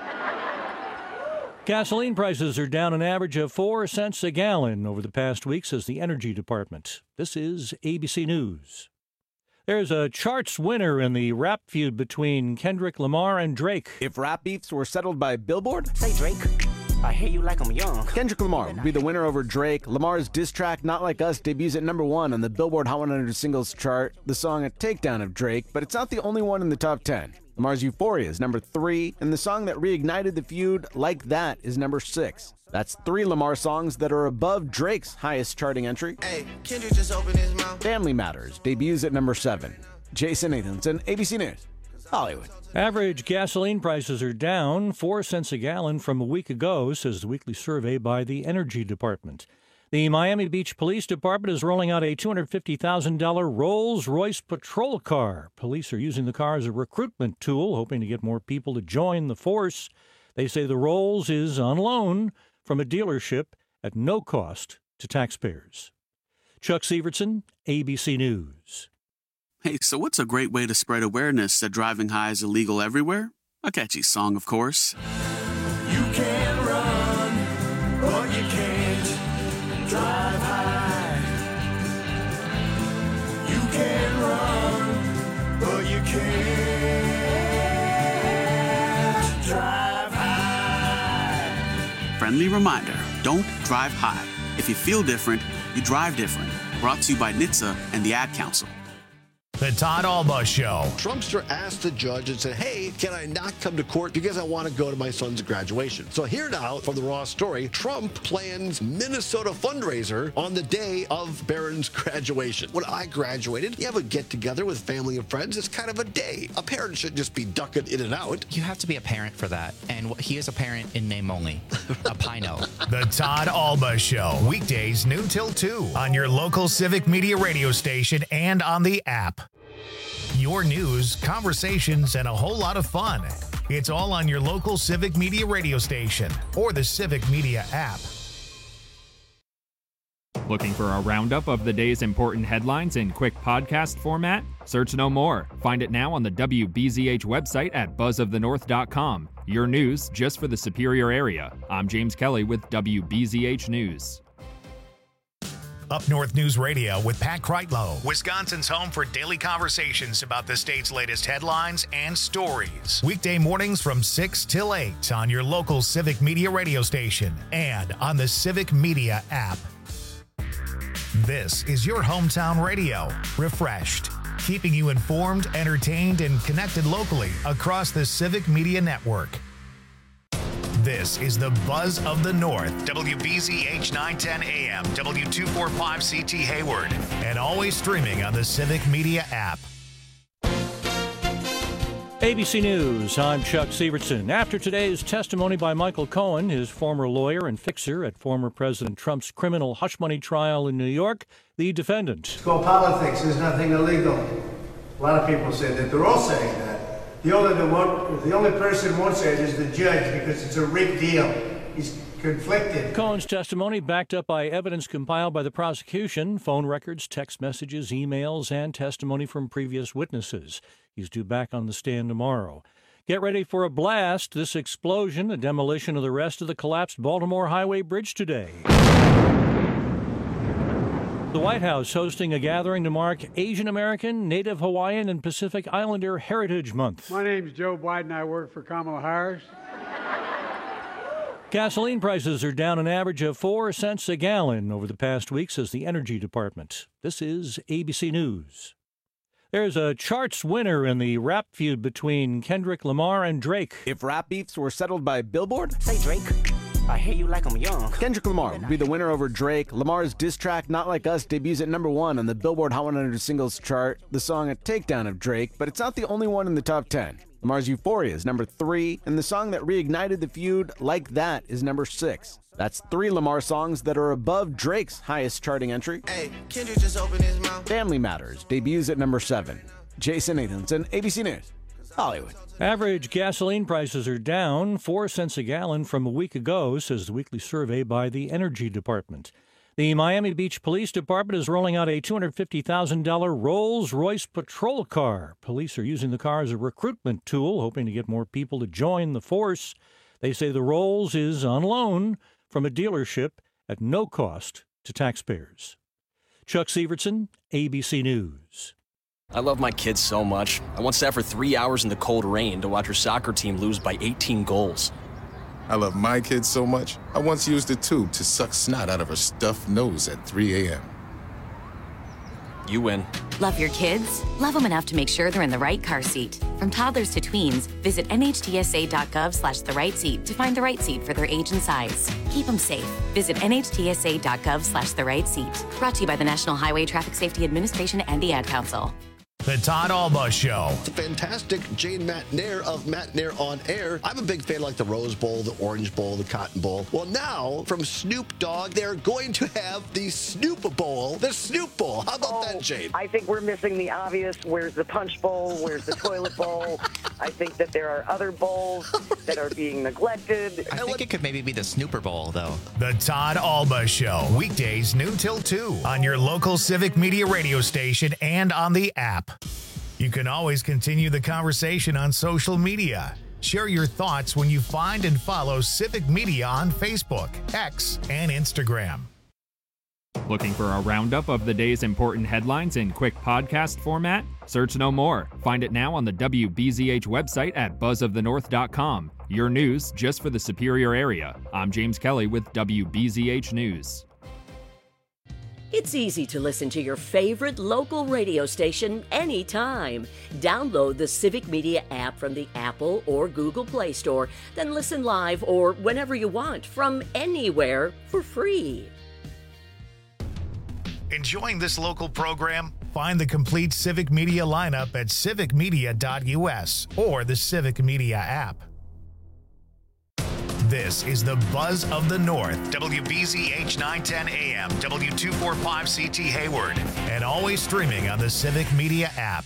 Gasoline prices are down an average of four cents a gallon over the past week, says the Energy Department. This is A B C News. There's a charts winner in the rap feud between Kendrick Lamar and Drake. If rap beefs were settled by Billboard, Say, Drake, I hate you like I'm young. Kendrick Lamar will be the winner over Drake. Lamar's diss track, Not Like Us, debuts at number one on the Billboard Hot one hundred singles chart. The song a takedown of Drake, but it's not the only one in the top ten. Lamar's Euphoria is number three, and the song that reignited the feud, Like That, is number six. That's three Lamar songs that are above Drake's highest charting entry. Hey, Kendrick just opened his mouth. Family Matters debuts at number seven. Jason Nathanson, A B C News, Hollywood. Average gasoline prices are down four cents a gallon from a week ago, says the weekly survey by the Energy Department. The Miami Beach Police Department is rolling out a two hundred fifty thousand dollars Rolls-Royce patrol car. Police are using the car as a recruitment tool, hoping to get more people to join the force. They say the Rolls is on loan from a dealership at no cost to taxpayers. Chuck Sievertson, A B C News. Hey, so what's a great way to spread awareness that driving high is illegal everywhere? A catchy song, of course. You can run. Friendly reminder, don't drive high. If you feel different, you drive different. Brought to you by N H T S A and the Ad Council. The Todd Alba Show. Trumpster asked the judge and said, hey, can I not come to court because I want to go to my son's graduation? So here now from the Raw story, Trump plans Minnesota fundraiser on the day of Barron's graduation. When I graduated, you have a get-together with family and friends. It's kind of a day. A parent should just be ducking in and out. You have to be a parent for that. And he is a parent in name only. A Pino. The Todd Alba Show. Weekdays noon till two on your local Civic Media radio station and on the app. Your news, conversations, and a whole lot of fun. It's all on your local Civic Media radio station or the Civic Media app. Looking for a roundup of the day's important headlines in quick podcast format? Search no more. Find it now on the W B Z H website at buzz of the north dot com. Your news just for the Superior area. I'm James Kelly with W B Z H News. Up North News Radio with Pat Kreitlow, Wisconsin's home for daily conversations about the state's latest headlines and stories. Weekday mornings from six till eight on your local Civic Media radio station and on the Civic Media app. This is your hometown radio, refreshed, keeping you informed, entertained, and connected locally across the Civic Media network. This is the Buzz of the North, W B Z H nine ten A M, W two forty-five C T Hayward, and always streaming on the Civic Media app. A B C News, I'm Chuck Sievertson. After today's testimony by Michael Cohen, his former lawyer and fixer at former President Trump's criminal hush money trial in New York, the defendant. It's called politics. There's nothing illegal. A lot of people say that. They're all saying that. The only, the, one, the only person who won't say it is the judge because it's a rigged deal. He's conflicted. Cohen's testimony backed up by evidence compiled by the prosecution, phone records, text messages, emails, and testimony from previous witnesses. He's due back on the stand tomorrow. Get ready for a blast. This explosion, a demolition of the rest of the collapsed Baltimore Highway Bridge today. The White House hosting a gathering to mark Asian American, Native Hawaiian, and Pacific Islander Heritage Month. My name's Joe Biden. I work for Kamala Harris. Gasoline prices are down an average of four cents a gallon over the past week, says the Energy Department. This is A B C News. There's a charts winner in the rap feud between Kendrick Lamar and Drake. If rap beefs were settled by Billboard, Say Drake, I hear you like I'm young. Kendrick Lamar would be the winner over Drake. Lamar's diss track, Not Like Us, debuts at number one on the Billboard Hot one hundred singles chart. The song a takedown of Drake, but it's not the only one in the top ten. Lamar's Euphoria is number three, and the song that reignited the feud, Like That, is number six. That's three Lamar songs that are above Drake's highest charting entry. Hey, Kendrick just opened his mouth. Family Matters debuts at number seven. Jason Nathanson, A B C News, Hollywood. Average gasoline prices are down four cents a gallon from a week ago, says the weekly survey by the Energy Department. The Miami Beach Police Department is rolling out a two hundred fifty thousand dollars Rolls-Royce patrol car. Police are using the car as a recruitment tool, hoping to get more people to join the force. They say the Rolls is on loan from a dealership at no cost to taxpayers. Chuck Sievertson, A B C News. I love my kids so much. I once sat for three hours in the cold rain to watch her soccer team lose by eighteen goals. I love my kids so much, I once used a tube to suck snot out of her stuffed nose at three a.m. You win. Love your kids? Love them enough to make sure they're in the right car seat. From toddlers to tweens, visit N H T S A dot gov slash the right seat to find the right seat for their age and size. Keep them safe. Visit N H T S A dot gov slash the right seat. Brought to you by the National Highway Traffic Safety Administration and the Ad Council. The Todd Alba Show. The fantastic Jane Matt Nair of Matt Nair on Air. I'm a big fan like the Rose Bowl, the Orange Bowl, the Cotton Bowl. Well, now from Snoop Dogg, they're going to have the Snoop Bowl, the Snoop Bowl. How about oh, that, Jane? I think we're missing the obvious. Where's the punch bowl? Where's the toilet bowl? I think that there are other bowls that are being neglected. I think it could maybe be the Snooper Bowl, though. The Todd Alba Show. Weekdays noon till two on your local Civic Media radio station and on the app. You can always continue the conversation on social media. Share your thoughts when you find and follow Civic Media on Facebook, X, and Instagram. Looking for a roundup of the day's important headlines in quick podcast format? Search no more. Find it now on the W B Z H website at buzz of the north dot com. Your news just for the Superior area. I'm James Kelly with W B Z H News. It's easy to listen to your favorite local radio station anytime. Download the Civic Media app from the Apple or Google Play Store, then listen live or whenever you want from anywhere for free. Enjoying this local program? Find the complete Civic Media lineup at civic media dot U S or the Civic Media app. This is the Buzz of the North, W B Z H nine ten A M, W two forty-five C T Hayward, and always streaming on the Civic Media app.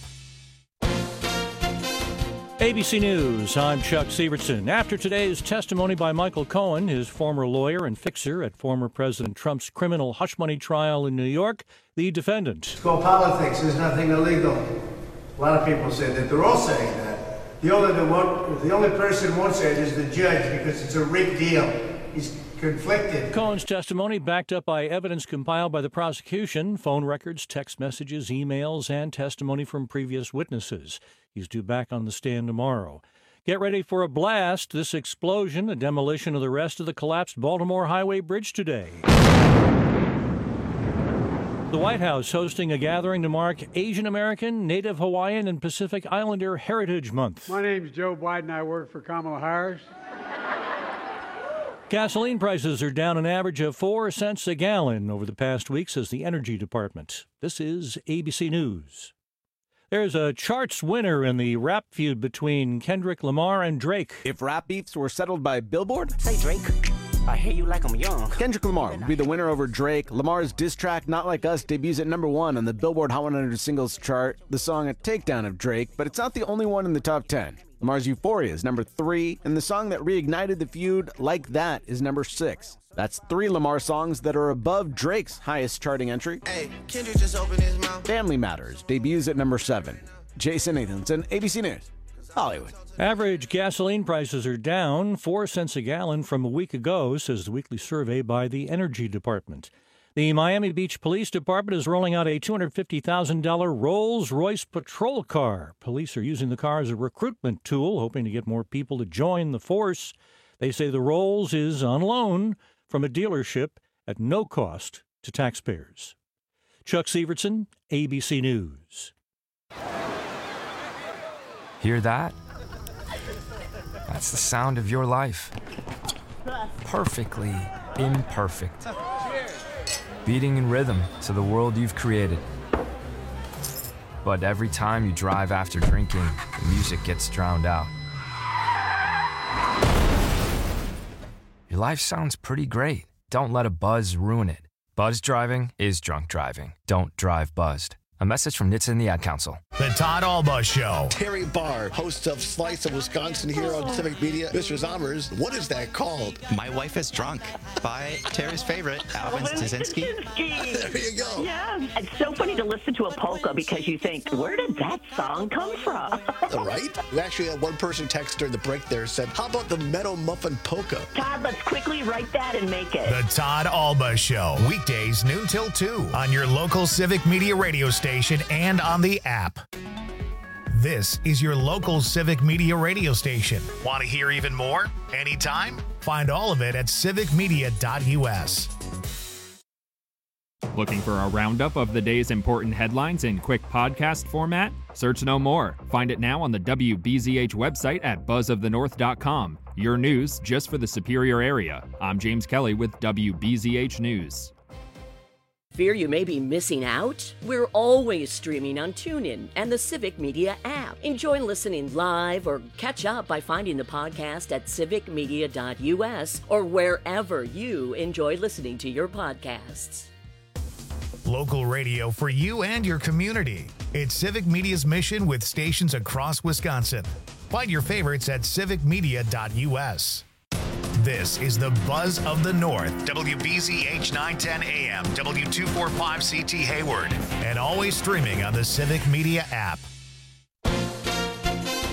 A B C News, I'm Chuck Sievertson. After today's testimony by Michael Cohen, his former lawyer and fixer at former President Trump's criminal hush money trial in New York, the defendant. It's called politics. There's nothing illegal. A lot of people say that. They're all saying that. The only, the, one, the only person who won't say it is the judge because it's a rigged deal. He's conflicted. Cohen's testimony backed up by evidence compiled by the prosecution, phone records, text messages, emails, and testimony from previous witnesses. He's due back on the stand tomorrow. Get ready for a blast. This explosion, a demolition of the rest of the collapsed Baltimore Highway Bridge today. The White House hosting a gathering to mark Asian American, Native Hawaiian, and Pacific Islander Heritage Month. My name's Joe Biden. I work for Kamala Harris. Gasoline prices are down an average of four cents a gallon over the past week, says the Energy Department. This is A B C News. There's a charts winner in the rap feud between Kendrick Lamar and Drake. If rap beefs were settled by Billboard, Say, Drake, I hear you like I'm young. Kendrick Lamar would be the winner over Drake. Lamar's diss track, Not Like Us, debuts at number one on the Billboard Hot one hundred singles chart. The song a takedown of Drake, but it's not the only one in the top ten. Lamar's Euphoria is number three, and the song that reignited the feud, Like That, is number six. That's three Lamar songs that are above Drake's highest charting entry. Hey, Kendrick just opened his mouth. Family Matters debuts at number seven. Jason Nathanson, A B C News, Hollywood. Average gasoline prices are down four cents a gallon from a week ago, says the weekly survey by the Energy Department. The Miami Beach Police Department is rolling out a two hundred fifty thousand dollars Rolls-Royce patrol car. Police are using the car as a recruitment tool, hoping to get more people to join the force. They say the Rolls is on loan from a dealership at no cost to taxpayers. Chuck Sievertson, A B C News. Hear that? That's the sound of your life. Perfectly imperfect. Beating in rhythm to the world you've created. But every time you drive after drinking, the music gets drowned out. Your life sounds pretty great. Don't let a buzz ruin it. Buzz driving is drunk driving. Don't drive buzzed. A message from N H T S A and the Ad Council. The Todd Alba Show. Terry Barr, host of Slice of Wisconsin here on Civic Media. Mister Zommers, what is that called? My Wife is Drunk by Terry's favorite, Alvin Staszynski. There you go. Yeah, it's so funny to listen to a polka because you think, where did that song come from? Right? We actually had one person text during the break there said, how about the Meadow Muffin Polka? Todd, let's quickly write that and make it. The Todd Alba Show. Weekdays noon till two on your local Civic Media radio station and on the app. This is your local Civic Media radio station. Want to hear even more? Anytime? Find all of it at civic media dot U S. Looking for a roundup of the day's important headlines in quick podcast format? Search no more. Find it now on the W B Z H website at buzz of the north dot com. Your news just for the Superior area. I'm James Kelly with W B Z H News. Fear you may be missing out? We're always streaming on TuneIn and the Civic Media app. Enjoy listening live or catch up by finding the podcast at civic media dot U S or wherever you enjoy listening to your podcasts. Local radio for you and your community. It's Civic Media's mission with stations across Wisconsin. Find your favorites at civic media dot U S. This is the Buzz of the North, W B Z H nine ten A M, W two forty-five C T Hayward, and always streaming on the Civic Media app.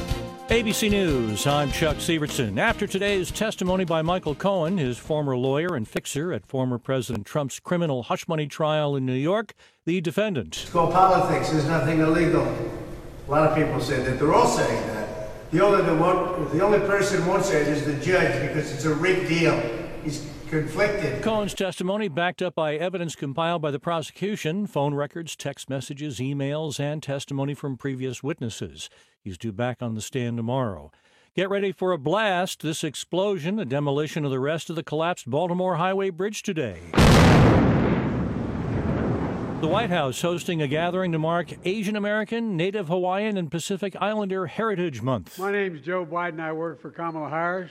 A B C News, I'm Chuck Sievertson. After today's testimony by Michael Cohen, his former lawyer and fixer at former President Trump's criminal hush money trial in New York, the defendant. It's called politics. There's nothing illegal. A lot of people say that. They're all saying that. The only, the one, the only person who won't say it is the judge because it's a rigged deal. He's conflicted. Cohen's testimony backed up by evidence compiled by the prosecution, phone records, text messages, emails, and testimony from previous witnesses. He's due back on the stand tomorrow. Get ready for a blast. This explosion, a demolition of the rest of the collapsed Baltimore Highway Bridge today. The White House hosting a gathering to mark Asian American, Native Hawaiian, and Pacific Islander Heritage Month. My name's Joe Biden. I work for Kamala Harris.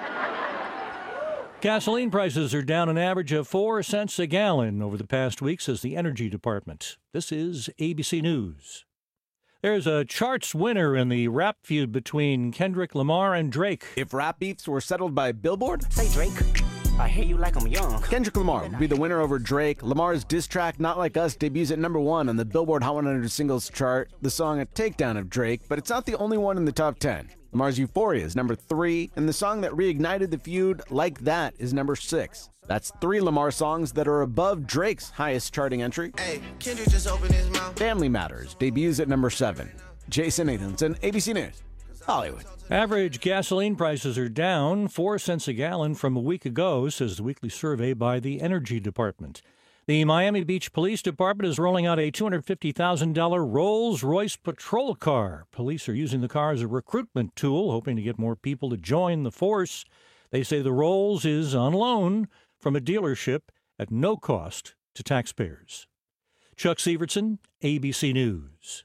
Gasoline prices are down an average of four cents a gallon over the past week, says the Energy Department. This is A B C News. There's a charts winner in the rap feud between Kendrick Lamar and Drake. If rap beefs were settled by Billboard, Say, Drake, I hear you like I'm young. Kendrick Lamar would be the winner over Drake. Lamar's diss track, Not Like Us, debuts at number one on the Billboard Hot one hundred Singles Chart. The song a takedown of Drake, but it's not the only one in the top ten. Lamar's Euphoria is number three, and the song that reignited the feud, Like That, is number six. That's three Lamar songs that are above Drake's highest charting entry. Hey, Kendrick just opened his mouth. Family Matters debuts at number seven. Jason Nathanson, A B C News, Hollywood. Average gasoline prices are down four cents a gallon from a week ago, says the weekly survey by the Energy Department. The Miami Beach Police Department is rolling out a two hundred fifty thousand dollars Rolls-Royce patrol car. Police are using the car as a recruitment tool, hoping to get more people to join the force. They say the Rolls is on loan from a dealership at no cost to taxpayers. Chuck Sievertson, A B C News.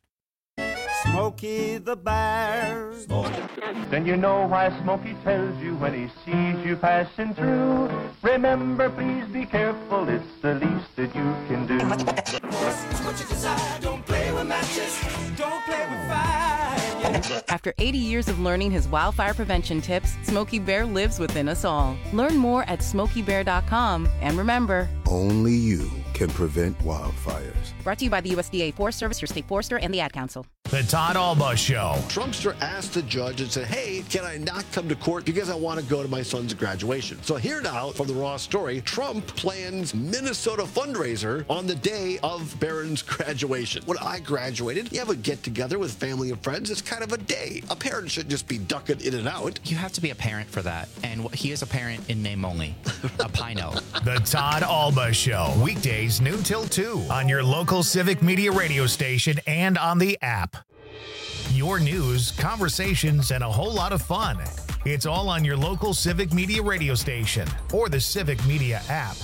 Smokey the Bear. Then you know why Smokey tells you when he sees you passing through. Remember, please be careful, it's the least that you can do. What you desire, don't play with matches, don't play with fire. After eighty years of learning his wildfire prevention tips, Smokey Bear lives within us all. Learn more at smokey bear dot com, and remember, only you can prevent wildfires. Brought to you by the U S D A Forest Service, your state forester, and the Ad Council. The Todd Alba Show. Trumpster asked the judge and said, hey, can I not come to court because I want to go to my son's graduation? So here now from the Raw story, Trump plans Minnesota fundraiser on the day of Barron's graduation. When I graduated, you have a get-together with family and friends. It's kind of a day. A parent should just be ducking in and out. You have to be a parent for that. And he is a parent in name only. A Pino. The Todd Alba Show. Weekdays noon till two on your local Civic Media radio station and on the app. Your news, conversations, and a whole lot of fun. It's all on your local Civic Media radio station or the Civic Media app.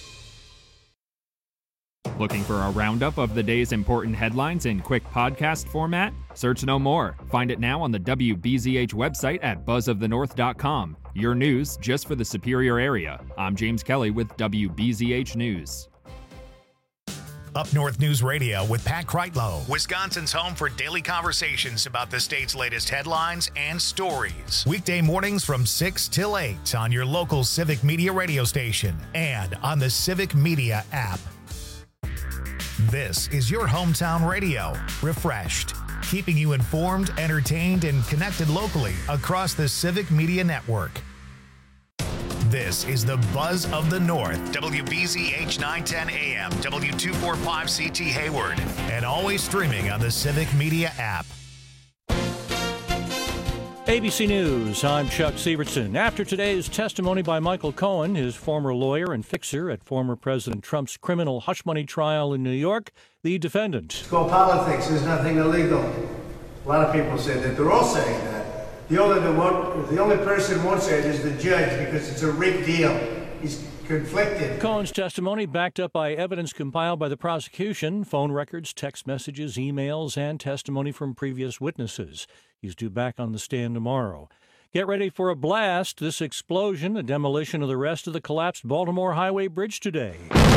Looking for a roundup of the day's important headlines in quick podcast format? Search no more. Find it now on the W B Z H website at buzz of the north dot com. Your news just for the Superior area. I'm James Kelly with W B Z H News. Up North News Radio with Pat Kreitlow, Wisconsin's home for daily conversations about the state's latest headlines and stories. Weekday mornings from six till eight on your local Civic Media radio station and on the Civic Media app. This is your hometown radio, refreshed, keeping you informed, entertained, and connected locally across the Civic Media network. This is the Buzz of the North, W B Z H nine ten A M, W two forty-five C T Hayward, and always streaming on the Civic Media app. A B C News, I'm Chuck Sievertson. After today's testimony by Michael Cohen, his former lawyer and fixer at former President Trump's criminal hush money trial in New York, the defendant. It's called politics. There's nothing illegal. A lot of people say that. They're all saying that. The only, the, one, the only person who won't say it is the judge because it's a rigged deal. He's conflicted. Cohen's testimony backed up by evidence compiled by the prosecution, phone records, text messages, emails, and testimony from previous witnesses. He's due back on the stand tomorrow. Get ready for a blast. This explosion, a demolition of the rest of the collapsed Baltimore Highway Bridge today.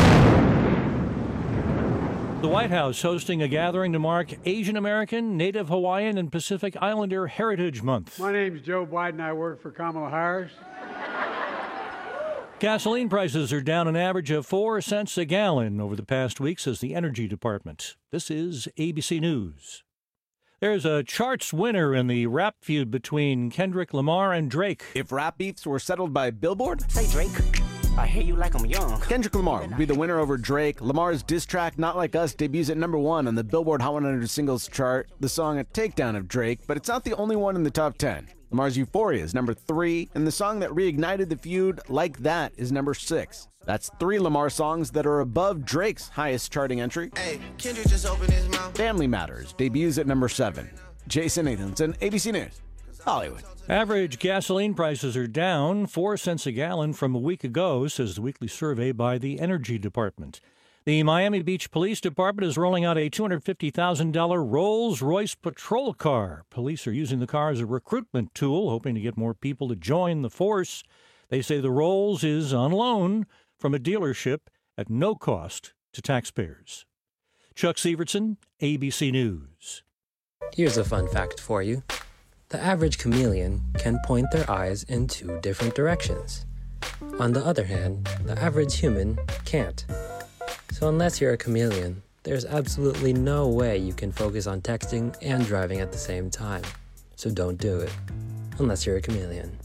The White House hosting a gathering to mark Asian American, Native Hawaiian, and Pacific Islander Heritage Month. My name's Joe Biden. I work for Kamala Harris. Gasoline prices are down an average of four cents a gallon over the past week, says the Energy Department. This is A B C News. There's a charts winner in the rap feud between Kendrick Lamar and Drake. If rap beefs were settled by Billboard, Say Drake, I hear you like I'm young. Kendrick Lamar would be the winner over Drake. Lamar's diss track, Not Like Us, debuts at number one on the Billboard Hot one hundred singles chart, the song a takedown of Drake, but it's not the only one in the top ten. Lamar's Euphoria is number three, and the song that reignited the feud, Like That, is number six. That's three Lamar songs that are above Drake's highest charting entry. Hey, Kendrick just opened his mouth. Family Matters debuts at number seven. Jason Nathanson, A B C News, Hollywood. Average gasoline prices are down four cents a gallon from a week ago, says the weekly survey by the Energy Department. The Miami Beach Police Department is rolling out a two hundred fifty thousand dollars Rolls-Royce patrol car. Police are using the car as a recruitment tool, hoping to get more people to join the force. They say the Rolls is on loan from a dealership at no cost to taxpayers. Chuck Sievertson, A B C News. Here's a fun fact for you. The average chameleon can point their eyes in two different directions. On the other hand, the average human can't. So unless you're a chameleon, there's absolutely no way you can focus on texting and driving at the same time. So don't do it, unless you're a chameleon.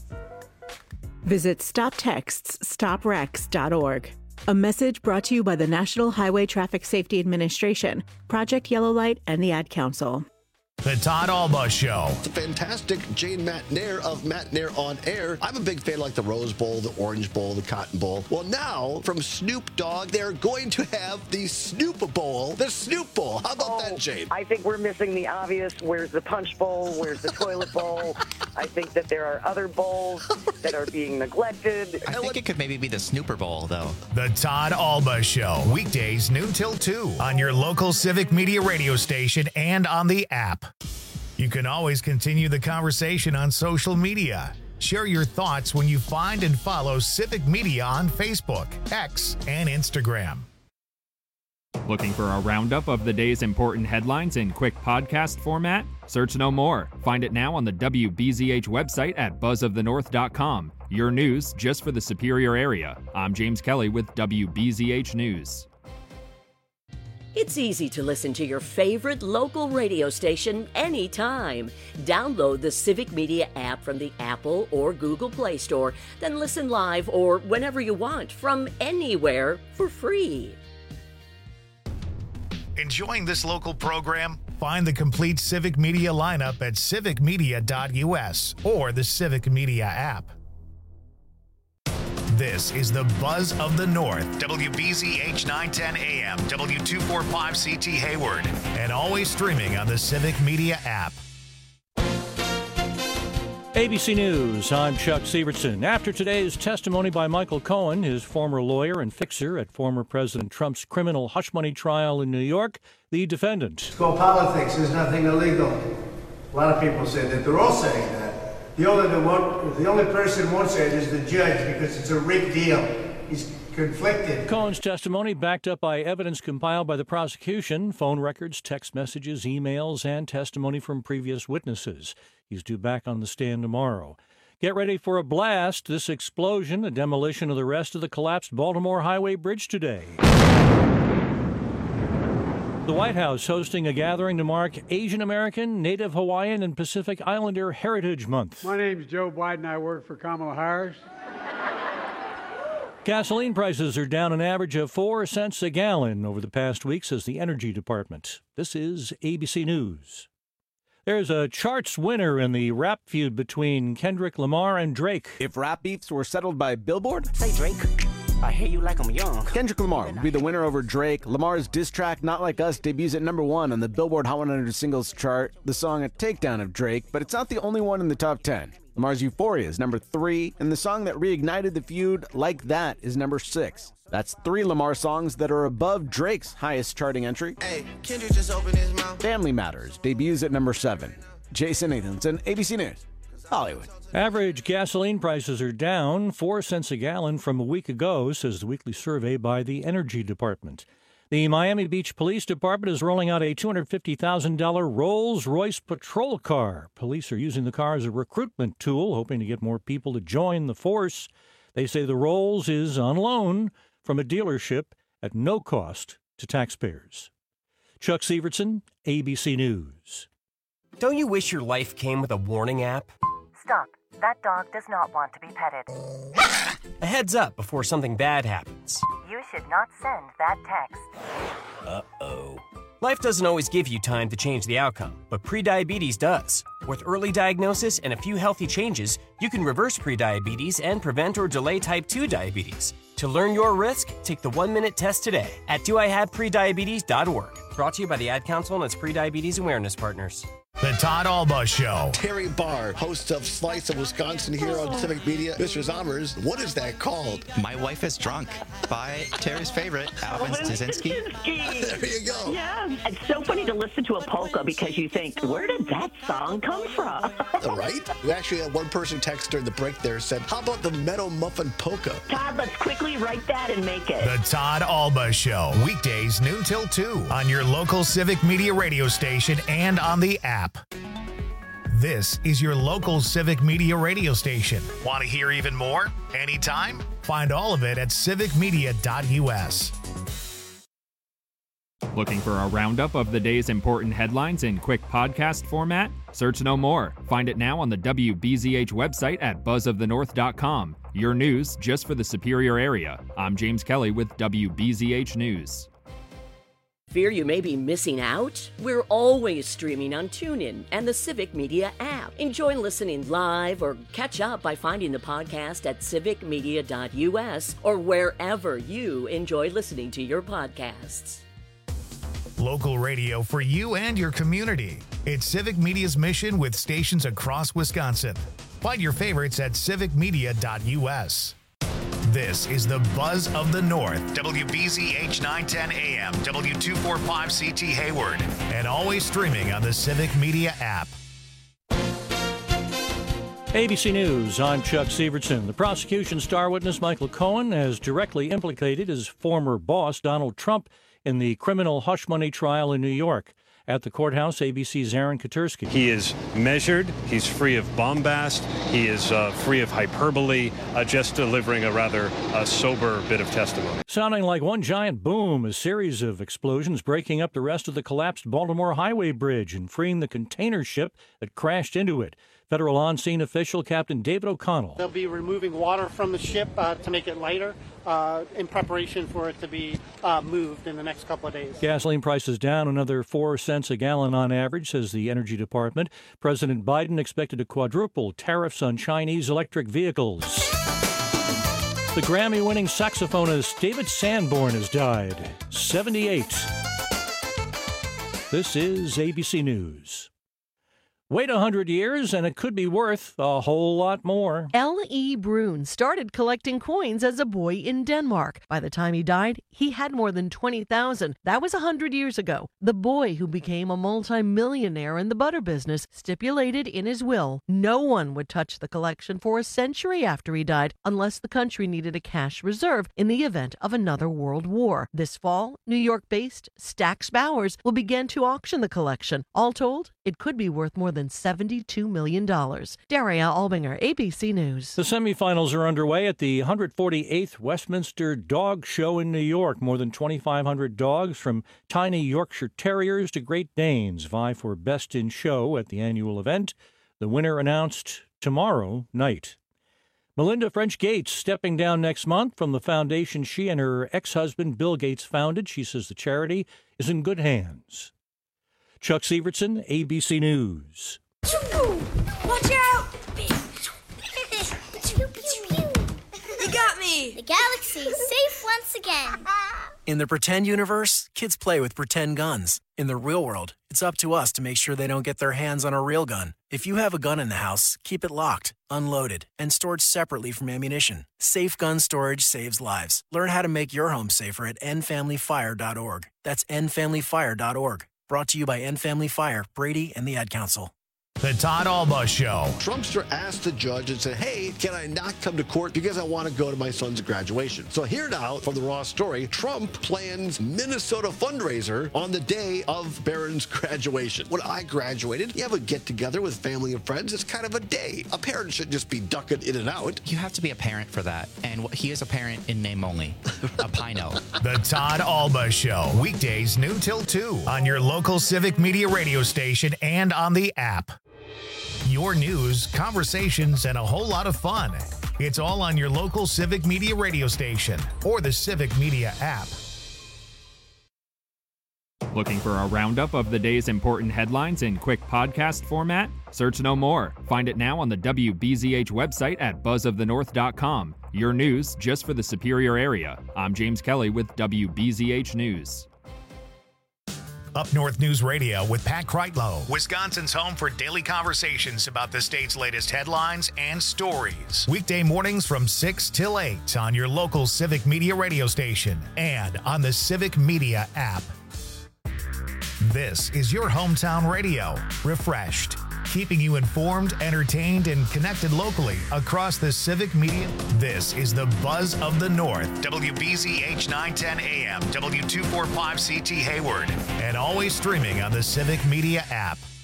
Visit stop texts stop wrecks dot org. A message brought to you by the National Highway Traffic Safety Administration, Project Yellow Light, and the Ad Council. The Todd Alba Show. The fantastic Jane Matt Nair of Matt Nair on Air. I'm a big fan like the Rose Bowl, the Orange Bowl, the Cotton Bowl. Well, now from Snoop Dogg, they're going to have the Snoop Bowl, the Snoop Bowl. How about oh, that, Jane? I think we're missing the obvious. Where's the Punch Bowl? Where's the Toilet Bowl? I think that there are other bowls that are being neglected. I think it could maybe be the Snooper Bowl, though. The Todd Alba Show. Weekdays noon till two on your local Civic Media radio station and on the app. You can always continue the conversation on social media. Share your thoughts when you find and follow Civic Media on Facebook, X, and Instagram. Looking for a roundup of the day's important headlines in quick podcast format? Search no more. Find it now on the W B Z H website at buzz of the north dot com. Your news just for the Superior area. I'm James Kelly with W B Z H News. It's easy to listen to your favorite local radio station anytime. Download the Civic Media app from the Apple or Google Play Store, then listen live or whenever you want from anywhere for free. Enjoying this local program? Find the complete Civic Media lineup at civic media dot U S or the Civic Media app. This is the Buzz of the North, W B Z H nine ten A M, W two forty-five C T Hayward, and always streaming on the Civic Media app. A B C News, I'm Chuck Sievertson. After today's testimony by Michael Cohen, his former lawyer and fixer at former President Trump's criminal hush money trial in New York, the defendant. It's called politics. There's nothing illegal. A lot of people say that. They're all saying that. The only, the, one, the only person who won't say it is the judge because it's a rigged deal. He's conflicted. Cohen's testimony backed up by evidence compiled by the prosecution, phone records, text messages, emails, and testimony from previous witnesses. He's due back on the stand tomorrow. Get ready for a blast. This explosion, a demolition of the rest of the collapsed Baltimore Highway Bridge today. The White House hosting a gathering to mark Asian American, Native Hawaiian, and Pacific Islander Heritage Month. My name's Joe Biden. I work for Kamala Harris. Gasoline prices are down an average of four cents a gallon over the past week, says the Energy Department. This is A B C News. There's a charts winner in the rap feud between Kendrick Lamar and Drake. If rap beefs were settled by Billboard, Say Drake, I hear you like I'm young. Kendrick Lamar would be the winner over Drake. Lamar's diss track, Not Like Us, debuts at number one on the Billboard Hot one hundred singles chart, the song a takedown of Drake, but it's not the only one in the top ten. Lamar's Euphoria is number three, and the song that reignited the feud, Like That, is number six. That's three Lamar songs that are above Drake's highest charting entry. Hey, Kendrick just opened his mouth. Family Matters debuts at number seven. Jason Nathanson, A B C News, Hollywood. Average gasoline prices are down four cents a gallon from a week ago, says the weekly survey by the Energy Department. The Miami Beach Police Department is rolling out a two hundred fifty thousand dollars Rolls-Royce patrol car. Police are using the car as a recruitment tool, hoping to get more people to join the force. They say the Rolls is on loan from a dealership at no cost to taxpayers. Chuck Sievertson, A B C News. Don't you wish your life came with a warning app? Stop. That dog does not want to be petted. A heads up before something bad happens. You should not send that text. Uh-oh. Life doesn't always give you time to change the outcome, but prediabetes does. With early diagnosis and a few healthy changes, you can reverse prediabetes and prevent or delay type two diabetes. To learn your risk, take the one-minute test today at do I have prediabetes dot org. Brought to you by the Ad Council and its Prediabetes Awareness Partners. The Todd Alba Show. Terry Barr, host of Slice of Wisconsin here on Civic Media. Mister Zommers, what is that called? My Wife is Drunk by Terry's favorite, Alvin Stasinski. There you go. Yeah, it's so funny to listen to a polka because you think, where did that song come from? Right? We actually had one person text during the break there said, how about the Meadow Muffin Polka? Todd, let's quickly write that and make it. The Todd Alba Show. Weekdays noon till two on your local Civic Media radio station and on the app. This is your local Civic Media radio station. Want to hear even more? Anytime? Find all of it at civic media dot u s. Looking for a roundup of the day's important headlines in quick podcast format? Search no more. Find it now on the W B Z H website at buzz of the north dot com. Your news just for the Superior area. I'm James Kelly with W B Z H News. Fear you may be missing out? We're always streaming on TuneIn and the Civic Media app. Enjoy listening live or catch up by finding the podcast at civic media dot u s or wherever you enjoy listening to your podcasts. Local radio for you and your community. It's Civic Media's mission with stations across Wisconsin. Find your favorites at civic media dot u s. This is the Buzz of the North, W B Z H nine ten A M, W two forty-five C T Hayward, and always streaming on the Civic Media app. A B C News, I'm Chuck Severson. The prosecution's star witness Michael Cohen has directly implicated his former boss, Donald Trump, in the criminal hush money trial in New York. At the courthouse, A B C's Aaron Katersky. He is measured, he's free of bombast, he is uh, free of hyperbole, uh, just delivering a rather uh, sober bit of testimony. Sounding like one giant boom, a series of explosions breaking up the rest of the collapsed Baltimore Highway Bridge and freeing the container ship that crashed into it. Federal on-scene official Captain David O'Connell. They'll be removing water from the ship uh, to make it lighter uh, in preparation for it to be uh, moved in the next couple of days. Gasoline prices down another four cents a gallon on average, says the Energy Department. President Biden expected to quadruple tariffs on Chinese electric vehicles. The Grammy-winning saxophonist David Sanborn has died, seventy-eight. This is A B C News. Wait a hundred years and it could be worth a whole lot more. L E. Brun started collecting coins as a boy in Denmark. By the time he died, he had more than twenty thousand. That was a hundred years ago. The boy, who became a multi-millionaire in the butter business, stipulated in his will no one would touch the collection for a century after he died unless the country needed a cash reserve in the event of another world war. This fall, New York-based Stax Bowers will begin to auction the collection. All told, it could be worth more than seventy-two million dollars. Daria Albinger, A B C News. The semifinals are underway at the one hundred forty-eighth Westminster Dog Show in New York. More than twenty-five hundred dogs, from tiny Yorkshire Terriers to Great Danes, vie for Best in Show at the annual event. The winner announced tomorrow night. Melinda French Gates stepping down next month from the foundation she and her ex-husband Bill Gates founded. She says the charity is in good hands. Chuck Severson, A B C News. Watch out! You got me! The galaxy is safe once again. In the pretend universe, kids play with pretend guns. In the real world, it's up to us to make sure they don't get their hands on a real gun. If you have a gun in the house, keep it locked, unloaded, and stored separately from ammunition. Safe gun storage saves lives. Learn how to make your home safer at end family fire dot org. That's end family fire dot org. Brought to you by End Family Fire, Brady, and the Ad Council. The Todd Alba Show. Trumpster asked the judge and said, hey, can I not come to court because I want to go to my son's graduation? So here now from the Raw story, Trump plans Minnesota fundraiser on the day of Barron's graduation. When I graduated, you have a get-together with family and friends. It's kind of a day. A parent shouldn't just be ducking in and out. You have to be a parent for that. And he is a parent in name only. A Pino. The Todd Alba Show. Weekdays noon till two on your local Civic Media radio station and on the app. Your news, conversations, and a whole lot of fun. It's all on your local Civic Media radio station or the Civic Media app. Looking for a roundup of the day's important headlines in quick podcast format? Search no more. Find it now on the W B Z H website at buzz of the north dot com. Your news just for the Superior area. I'm James Kelly with W B Z H News. Up North News Radio with Pat Kreitlow, Wisconsin's home for daily conversations about the state's latest headlines and stories. Weekday mornings from six till eight on your local Civic Media radio station and on the Civic Media app. This is your hometown radio, refreshed, keeping you informed, entertained, and connected locally across the Civic Media. This is the Buzz of the North, W B Z H nine ten A M, W two forty-five C T Hayward, and always streaming on the Civic Media app.